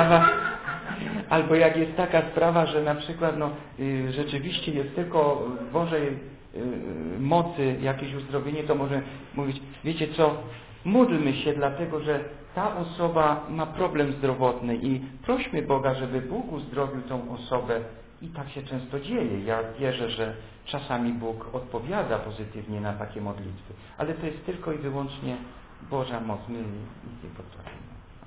taka sprawa, że na przykład rzeczywiście jest tylko w Bożej mocy jakieś uzdrowienie, to może mówić, wiecie co, módlmy się dlatego, że ta osoba ma problem zdrowotny i prośmy Boga, żeby Bóg uzdrowił tą osobę I tak się często dzieje. Ja wierzę, że czasami Bóg odpowiada pozytywnie na takie modlitwy, ale to jest tylko i wyłącznie Boża moc. My nic nie potrafimy.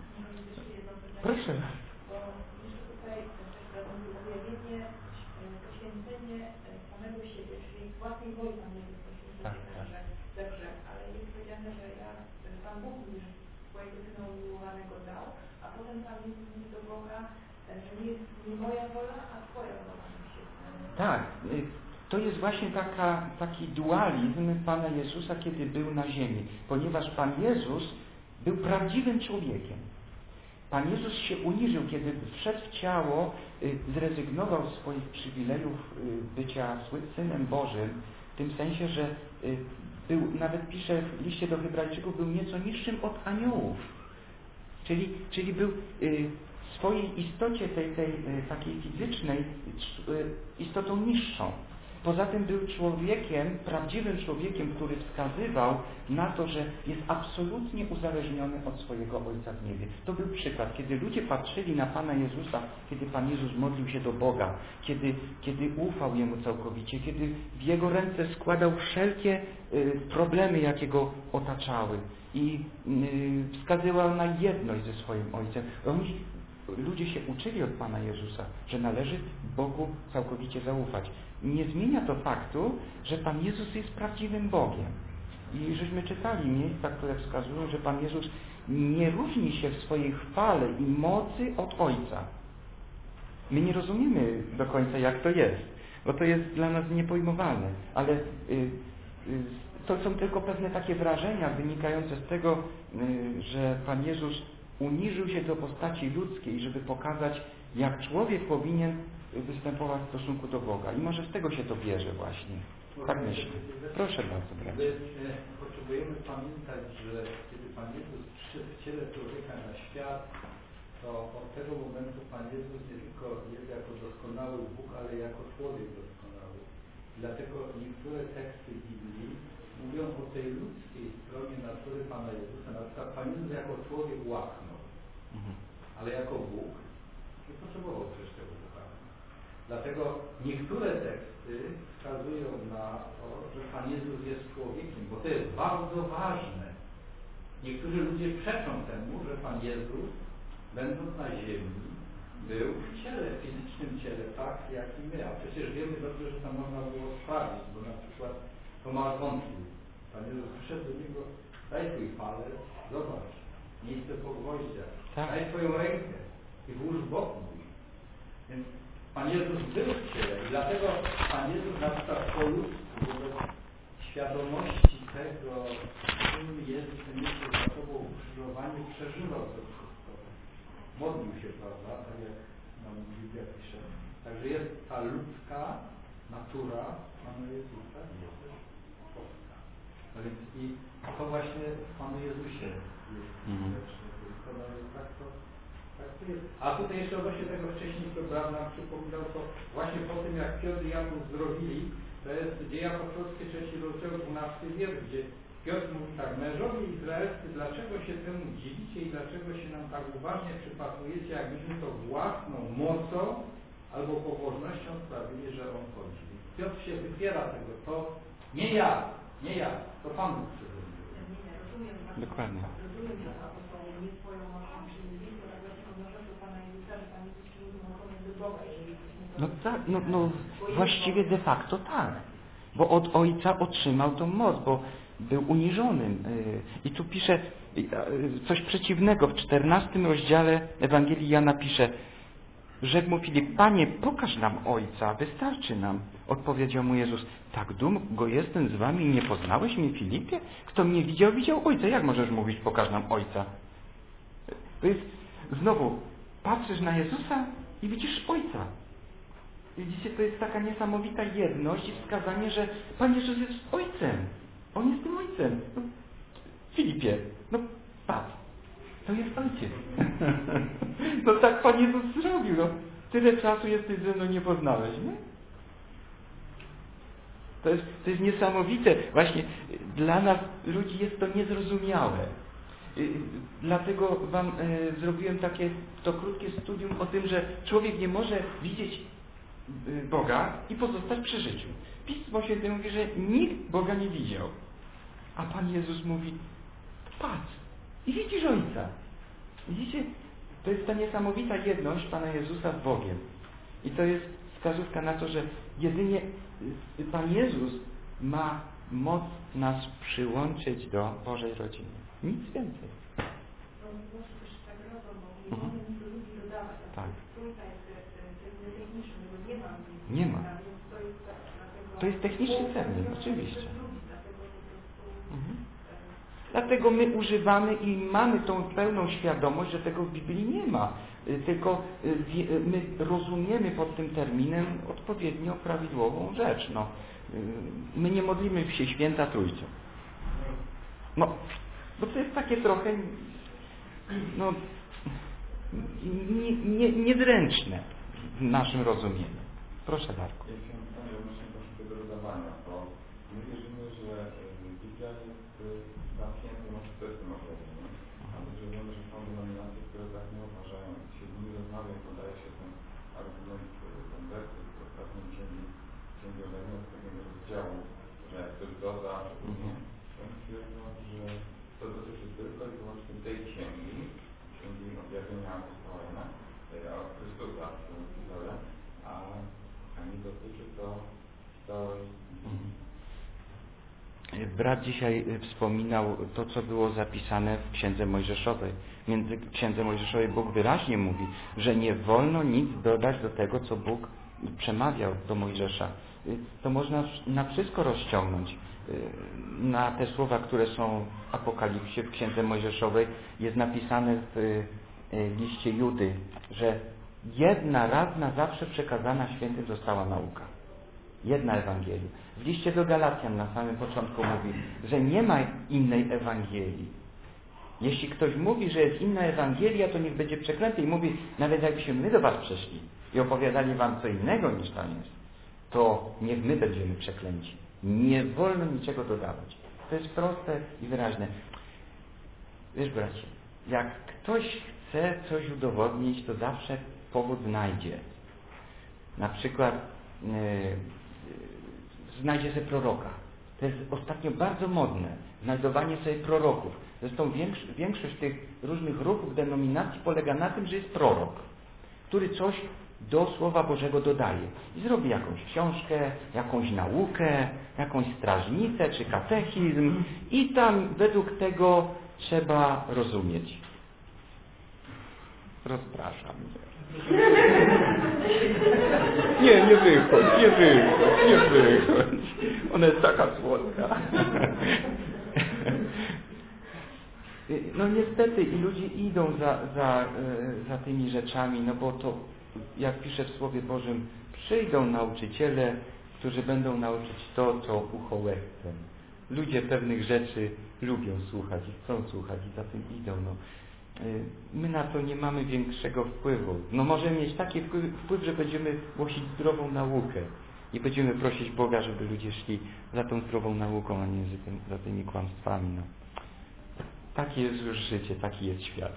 Proszę. Bo jeszcze tutaj objawienie, poświęcenie samego siebie, czyli własnej woli Pan Jezus poświęcenia za grzech, ale jest powiedziane, że Pan Bóg mi swojego Syna umiłowanego dał, a potem Pan Jezus mówi do Boga, że nie jest nie moja wola, a Twoja wola. Tak, to jest właśnie taki dualizm Pana Jezusa, kiedy był na ziemi, ponieważ Pan Jezus był prawdziwym człowiekiem. Pan Jezus się uniżył, kiedy wszedł w ciało, zrezygnował z swoich przywilejów bycia Synem Bożym, w tym sensie, że był, nawet pisze w liście do Hebrajczyków, był nieco niższym od aniołów. Czyli był w swojej istocie, tej takiej fizycznej, istotą niższą. Poza tym był człowiekiem, prawdziwym człowiekiem, który wskazywał na to, że jest absolutnie uzależniony od swojego Ojca w niebie. To był przykład, kiedy ludzie patrzyli na Pana Jezusa, kiedy Pan Jezus modlił się do Boga, kiedy ufał Jemu całkowicie, kiedy w Jego ręce składał wszelkie problemy, jakie Go otaczały i wskazywał na jedność ze swoim Ojcem. Ludzie się uczyli od Pana Jezusa, że należy Bogu całkowicie zaufać. Nie zmienia to faktu, że Pan Jezus jest prawdziwym Bogiem. I żeśmy czytali miejsca, które wskazują, że Pan Jezus nie różni się w swojej chwale i mocy od Ojca. My nie rozumiemy do końca, jak to jest, bo to jest dla nas niepojmowalne, ale to są tylko pewne takie wrażenia wynikające z tego, że Pan Jezus uniżył się do postaci ludzkiej, żeby pokazać, jak człowiek powinien występować w stosunku do Boga. I może z tego się to bierze właśnie. Tak myślę. Proszę bardzo, bracie. Potrzebujemy pamiętać, że kiedy Pan Jezus przyszedł w ciele człowieka na świat, to od tego momentu Pan Jezus nie tylko jest jako doskonały Bóg, ale jako człowiek doskonały. Dlatego niektóre teksty Biblii mówią o tej ludzkiej stronie natury Pana Jezusa. Na przykład Pan Jezus jako człowiek łaknął, ale jako Bóg nie potrzebował przecież tego łaknąć. Dlatego niektóre teksty wskazują na to, że Pan Jezus jest człowiekiem, bo to jest bardzo ważne. Niektórzy ludzie przeczą temu, że Pan Jezus, będąc na ziemi, był w ciele, fizycznym ciele, tak jak i my. A przecież wiemy dobrze, że to można było sprawdzić, bo na przykład Tomasz wątpił. Pan Jezus przyszedł do niego, daj twój palec, zobacz, miejsce po gwoździach, daj twoją rękę i włóż w bok mój. Więc Pan Jezus był w ciele i dlatego Pan Jezus na przykład po ludzku, wobec świadomości tego, czym jest ten Jezus za sobą ukrzyżowany, przeżywał to wszystko. Modlił się, prawda, tak jak nam Biblia pisze. Także jest ta ludzka natura Pana Jezusa i jest też boska. No więc i to właśnie w Panu Jezusie jest widoczne. Tak to jest. A tutaj jeszcze odnośnie tego wcześniej, co brat nam przypominał, to właśnie po tym, jak Piotr i Jan uzdrowili, to jest Dzieje Apostolskie, 3 rozdział, 12 wiersz, gdzie Piotr mówi tak: mężowie izraelscy, dlaczego się temu dziwicie i dlaczego się nam tak uważnie przypatrujecie, jak myśmy to własną mocą albo pobożnością sprawili, że on chodzi. Piotr się wypiera tego, to nie ja, to Pan Bóg przeze mnie. Dokładnie. Rozumiem, że apostołowie nie swoją mocą czynili, to tak właśnie odnoszę do Pana Jezusa, że Pan Jezus czynił mocą jakby Boga, jeżeli No tak, no właściwie de facto tak. Bo od Ojca otrzymał tą moc, bo był uniżonym. I tu pisze coś przeciwnego. W 14 rozdziale Ewangelii Jana pisze: rzekł mu Filip: Panie, pokaż nam Ojca, wystarczy nam. Odpowiedział mu Jezus: tak długo jestem z wami i nie poznałeś mnie, Filipie? Kto mnie widział, widział Ojca. Jak możesz mówić, pokaż nam Ojca? To jest, znowu, patrzysz na Jezusa i widzisz Ojca. Widzicie, to jest taka niesamowita jedność i wskazanie, że Pan Jezus jest Ojcem. On jest tym Ojcem. No, Filipie, no patrz, to jest Ojciec. No tak Pan Jezus zrobił. No. Tyle czasu jesteś ze mną, nie poznałeś, nie? To jest niesamowite. Właśnie dla nas, ludzi, jest to niezrozumiałe. Dlatego Wam zrobiłem takie to krótkie studium o tym, że człowiek nie może widzieć Boga i pozostać przy życiu. Pismo Święte mówi, że nikt Boga nie widział. A Pan Jezus mówi, patrz i widzisz Ojca. Widzicie? To jest ta niesamowita jedność Pana Jezusa z Bogiem. I to jest wskazówka na to, że jedynie Pan Jezus ma moc nas przyłączyć do Bożej rodziny. Nic więcej. No, może też tak rozumu, nie mamy nic do ludzi dodawać. Tak. Trójka jest techniczny, bo nie ma. Nie ma. Więc to jest dlatego... To jest techniczny termin, oczywiście. Dlatego po prostu... Mhm. Dlatego my używamy i mamy tą pełną świadomość, że tego w Biblii nie ma. Tylko my rozumiemy pod tym terminem odpowiednio prawidłową rzecz. No, my nie modlimy się Święta Trójco. No, bo to jest takie trochę no, niezręczne w naszym rozumieniu. Proszę Darku. Ja chciałem pytanie odnośnie właśnie tego dodawania, bo my wierzymy, że Biblia jest zamkniętym ekspertem określeniem, ale że wiemy, że są denominacje, które tak nie uważają. Jeśli się z nimi rozmawia, podaje się ten argument, ten werset w ostatnim księgi Oznajmienia z tego rozdziału, że jak ktoś doda, to nie. To twierdzą, że to dotyczy tylko i wyłącznie tej księgi objawienia apostoła Jana, Chrystusa w Izraelu, a nie dotyczy to historii. Brat dzisiaj wspominał to, co było zapisane w Księdze Mojżeszowej. Między Księdze Mojżeszowej Bóg wyraźnie mówi, że nie wolno nic dodać do tego, co Bóg przemawiał do Mojżesza. To można na wszystko rozciągnąć. Na te słowa, które są w Apokalipsie, w Księdze Mojżeszowej jest napisane w liście Judy, że jedna raz na zawsze przekazana świętym została nauka. Jedna Ewangelia. W liście do Galacjan na samym początku mówi, że nie ma innej Ewangelii. Jeśli ktoś mówi, że jest inna Ewangelia, to niech będzie przeklęty i mówi, nawet jakbyśmy my do was przyszli i opowiadali wam co innego niż tam jest, to niech my będziemy przeklęci. Nie wolno niczego dodawać. To jest proste i wyraźne. Wiesz, bracie, jak ktoś chce coś udowodnić, to zawsze powód znajdzie. Na przykład znajdzie sobie proroka. To jest ostatnio bardzo modne, znajdowanie sobie proroków. Zresztą większość tych różnych ruchów, denominacji polega na tym, że jest prorok, który coś do Słowa Bożego dodaje. I zrobi jakąś książkę, jakąś naukę, jakąś strażnicę czy katechizm i tam według tego trzeba rozumieć. Rozpraszam. Nie wychodź. Ona jest taka słodka. No niestety i ludzie idą za tymi rzeczami, no bo to, jak pisze w Słowie Bożym, przyjdą nauczyciele, którzy będą nauczyć to, co ucho łechce. Ludzie pewnych rzeczy lubią słuchać i chcą słuchać i za tym idą. No. My na to nie mamy większego wpływu. No możemy mieć taki wpływ, że będziemy głosić zdrową naukę i będziemy prosić Boga, żeby ludzie szli za tą zdrową nauką, a nie za tymi kłamstwami. No. Takie jest już życie, taki jest świat.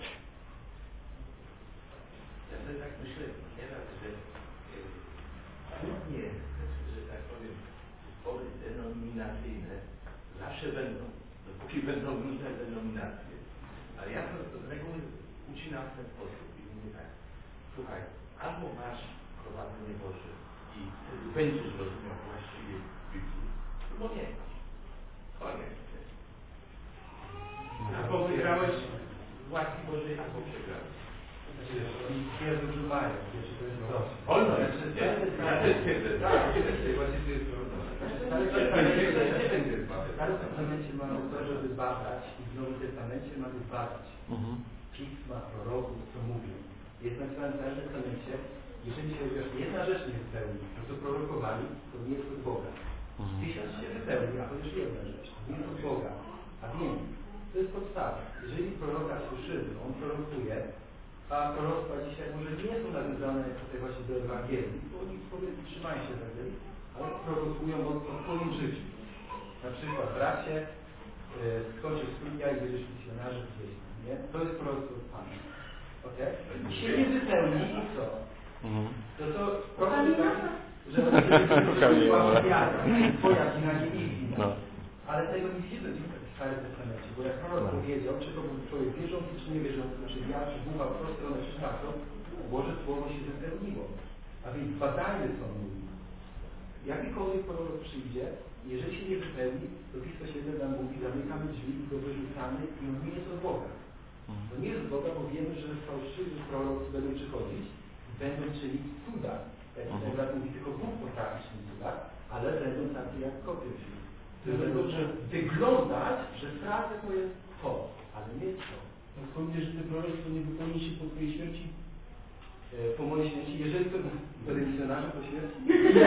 Ja sobie tak myślę nieraz, że trudnie, że tak powiem, zbory denominacyjne zawsze będą, dopóki będą różne denominacje. Ale ja to z reguły ucinam w ten sposób i mówię tak, słuchaj, albo masz prowadzenie Boże i wtedy będziesz rozumiał właściwie Biblii, albo nie masz. Koniec. Albo wygrałeś z łaski Bożej, albo przegrałeś. Nie wyglądają, jeśli to jest proste. Wolno, ja też twierdzę, tak, właśnie to jest trudno. W Starym Testamencie mamy to, żeby badać i w Nowym Testamencie mamy badać pisma, proroków, co mówią. Jest napisane w Starym Testamencie, jeżeli się jedna rzecz nie wypełni, to co prorokowali, to nie jest od Boga. 1000 się wypełni, a chociaż jedna rzecz, nie jest od Boga. A więc, to jest podstawa. Jeżeli proroka słyszymy, on prorokuje, a proroctwa dzisiaj może nie są nawiązane tutaj właśnie do Ewangelii, bo oni powiedzmy trzymają się Ewangelii, ale prorokują o swoim życiu. Na przykład, bracie, skoczysz studia i będziesz misjonarzem gdzieś, nie? To jest proroctwo od Pana. Okay? I się nie wypełni i co? No to problem jest taki, że twoja wina nie ich wina. Ale tego nie widzimy w Starym Testamencie, bo jak prorok powiedział, czy to był człowiek wierzący, czy nie wierzący, znaczy ja, czy Bóg, w tą stronę, czy tamtą, Boże Słowo się wypełniło. A więc badajmy, co on mówi. Jakikolwiek prorok przyjdzie, jeżeli się nie wypełni, to Pismo Święte nam mówi, zamykamy drzwi, go wyrzucamy i on nie jest od Boga. To nie jest od Boga, bo wiemy, że fałszywi prorocy będą przychodzić i będą czynić cuda. Jak mówi, tylko Bóg potrafi czynić cuda, ale będą tacy jak koty. Dlatego, że wyglądać, że prawda to jest to, ale nie jest to. Wspomnieć, że te proroctwo nie wypełni się po twojej śmierci? Po mojej śmierci, jeżeli to będę misjonarzem po śmierci.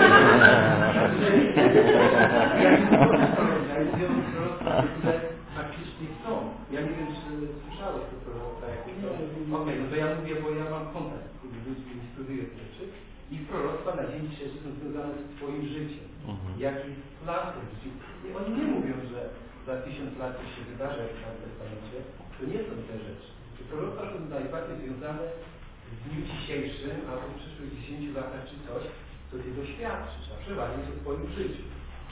Ja mówię o proroctwach, które faktycznie są. Ja nie wiem, czy słyszałeś to proroctwa. Okej, no to ja mówię, bo ja mam kontakt z tymi ludźmi i studiuję te rzeczy. I proroctwa na dzień dzisiejszy są związane z twoim życiem. Jaki plan w życiu. Oni nie mówią, że za 1000 lat coś się wydarzy, jak w Starym Testamencie. To nie są te rzeczy. Proroctwa są najbardziej związane w dniu dzisiejszym, albo w przyszłych 10 latach czy coś, co ty doświadczysz, a przeważnie to w twoim życiu.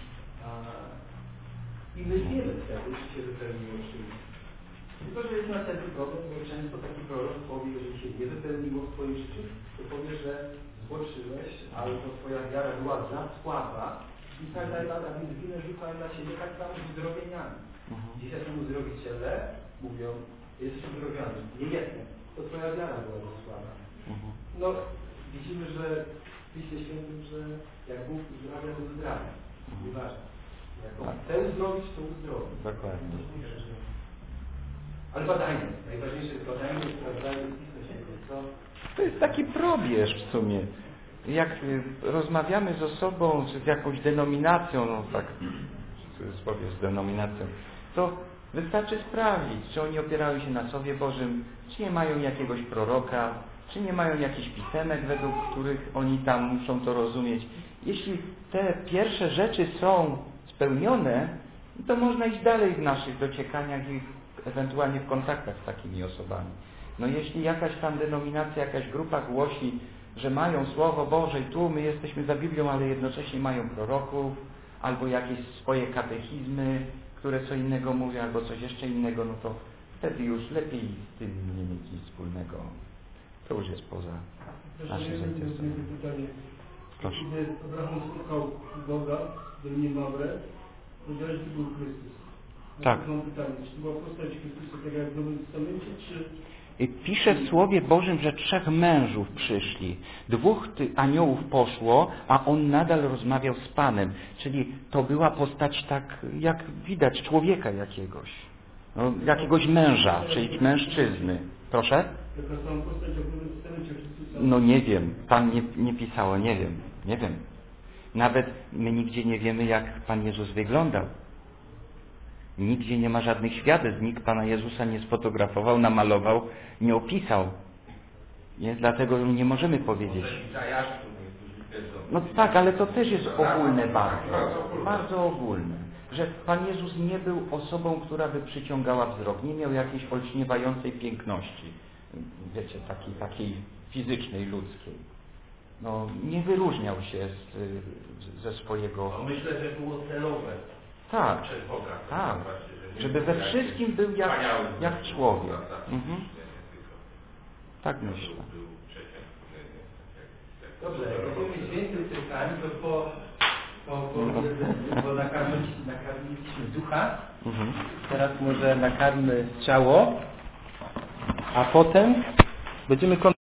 I my wiemy wtedy, czy się wypełniło, czy nie. Tylko, że jest następny problem, bo często taki prorok powie, że się nie wypełniło w twoim życiu, to powie, że zboczyłeś, albo twoja wiara była za słaba i tak dalej, a więc winę rzucają na siebie tak samo z uzdrowieniami. Dzisiaj są uzdrowiciele, mówią, jesteś uzdrowiony, nie jestem, to twoja wiara była za słaba. No, widzimy, że w Piśmie Świętym, że jak Bóg uzdrawia, to uzdrawia. Nieważne. Jak on chce uzdrowić, to uzdrowi. Dokładnie. Ale badajmy. Najważniejsze jest badajmy, sprawdzajmy Pismo Święte. To jest taki probierz w sumie. Jak rozmawiamy z osobą, czy z jakąś denominacją, no tak w cudzysłowie z denominacją, to wystarczy sprawdzić, czy oni opierają się na Słowie Bożym, czy nie mają jakiegoś proroka, czy nie mają jakichś pisemek, według których oni tam muszą to rozumieć. Jeśli te pierwsze rzeczy są spełnione, to można iść dalej w naszych dociekaniach i ewentualnie w kontaktach z takimi osobami. No jeśli jakaś tam denominacja, jakaś grupa głosi, że mają Słowo Boże i tu my jesteśmy za Biblią, ale jednocześnie mają proroków, albo jakieś swoje katechizmy, które co innego mówią, albo coś jeszcze innego, no to wtedy już lepiej z tym nie mieć nic wspólnego. To już jest poza naszym zainteresowaniem. Proszę. Kiedy Abraham spotkał Boga w Dolinie Mamre, powiedziałeś, że to był Chrystus. Tak. Mam pytanie, czy to była postać Chrystusa tak jak w Nowym Testamencie, czy... Pisze w Słowie Bożym, że 3 mężów przyszli. 2 aniołów poszło, a on nadal rozmawiał z Panem. Czyli to była postać tak, jak widać, człowieka jakiegoś. No, jakiegoś męża, czyli mężczyzny. Proszę? Taka sama postać jak w Nowym Testamencie Chrystusa. No nie wiem. Tam nie pisało, nie wiem. Nawet my nigdzie nie wiemy, jak Pan Jezus wyglądał. Nigdzie nie ma żadnych świadectw. Nikt Pana Jezusa nie sfotografował, namalował, nie opisał. Nie? Dlatego nie możemy powiedzieć. No tak, ale to też jest ogólne bardzo ogólne. Że Pan Jezus nie był osobą, która by przyciągała wzrok. Nie miał jakiejś olśniewającej piękności. Wiecie, takiej fizycznej, ludzkiej. No, nie wyróżniał się ze swojego... No myślę, że było celowe. Tak, Przez Boga. tak. Żeby we wszystkim był jak człowiek. Tak myślę. Dobrze, jak będziemy mieć więcej pytań, to bo nakarmiliśmy ducha, teraz może nakarmy ciało, a potem będziemy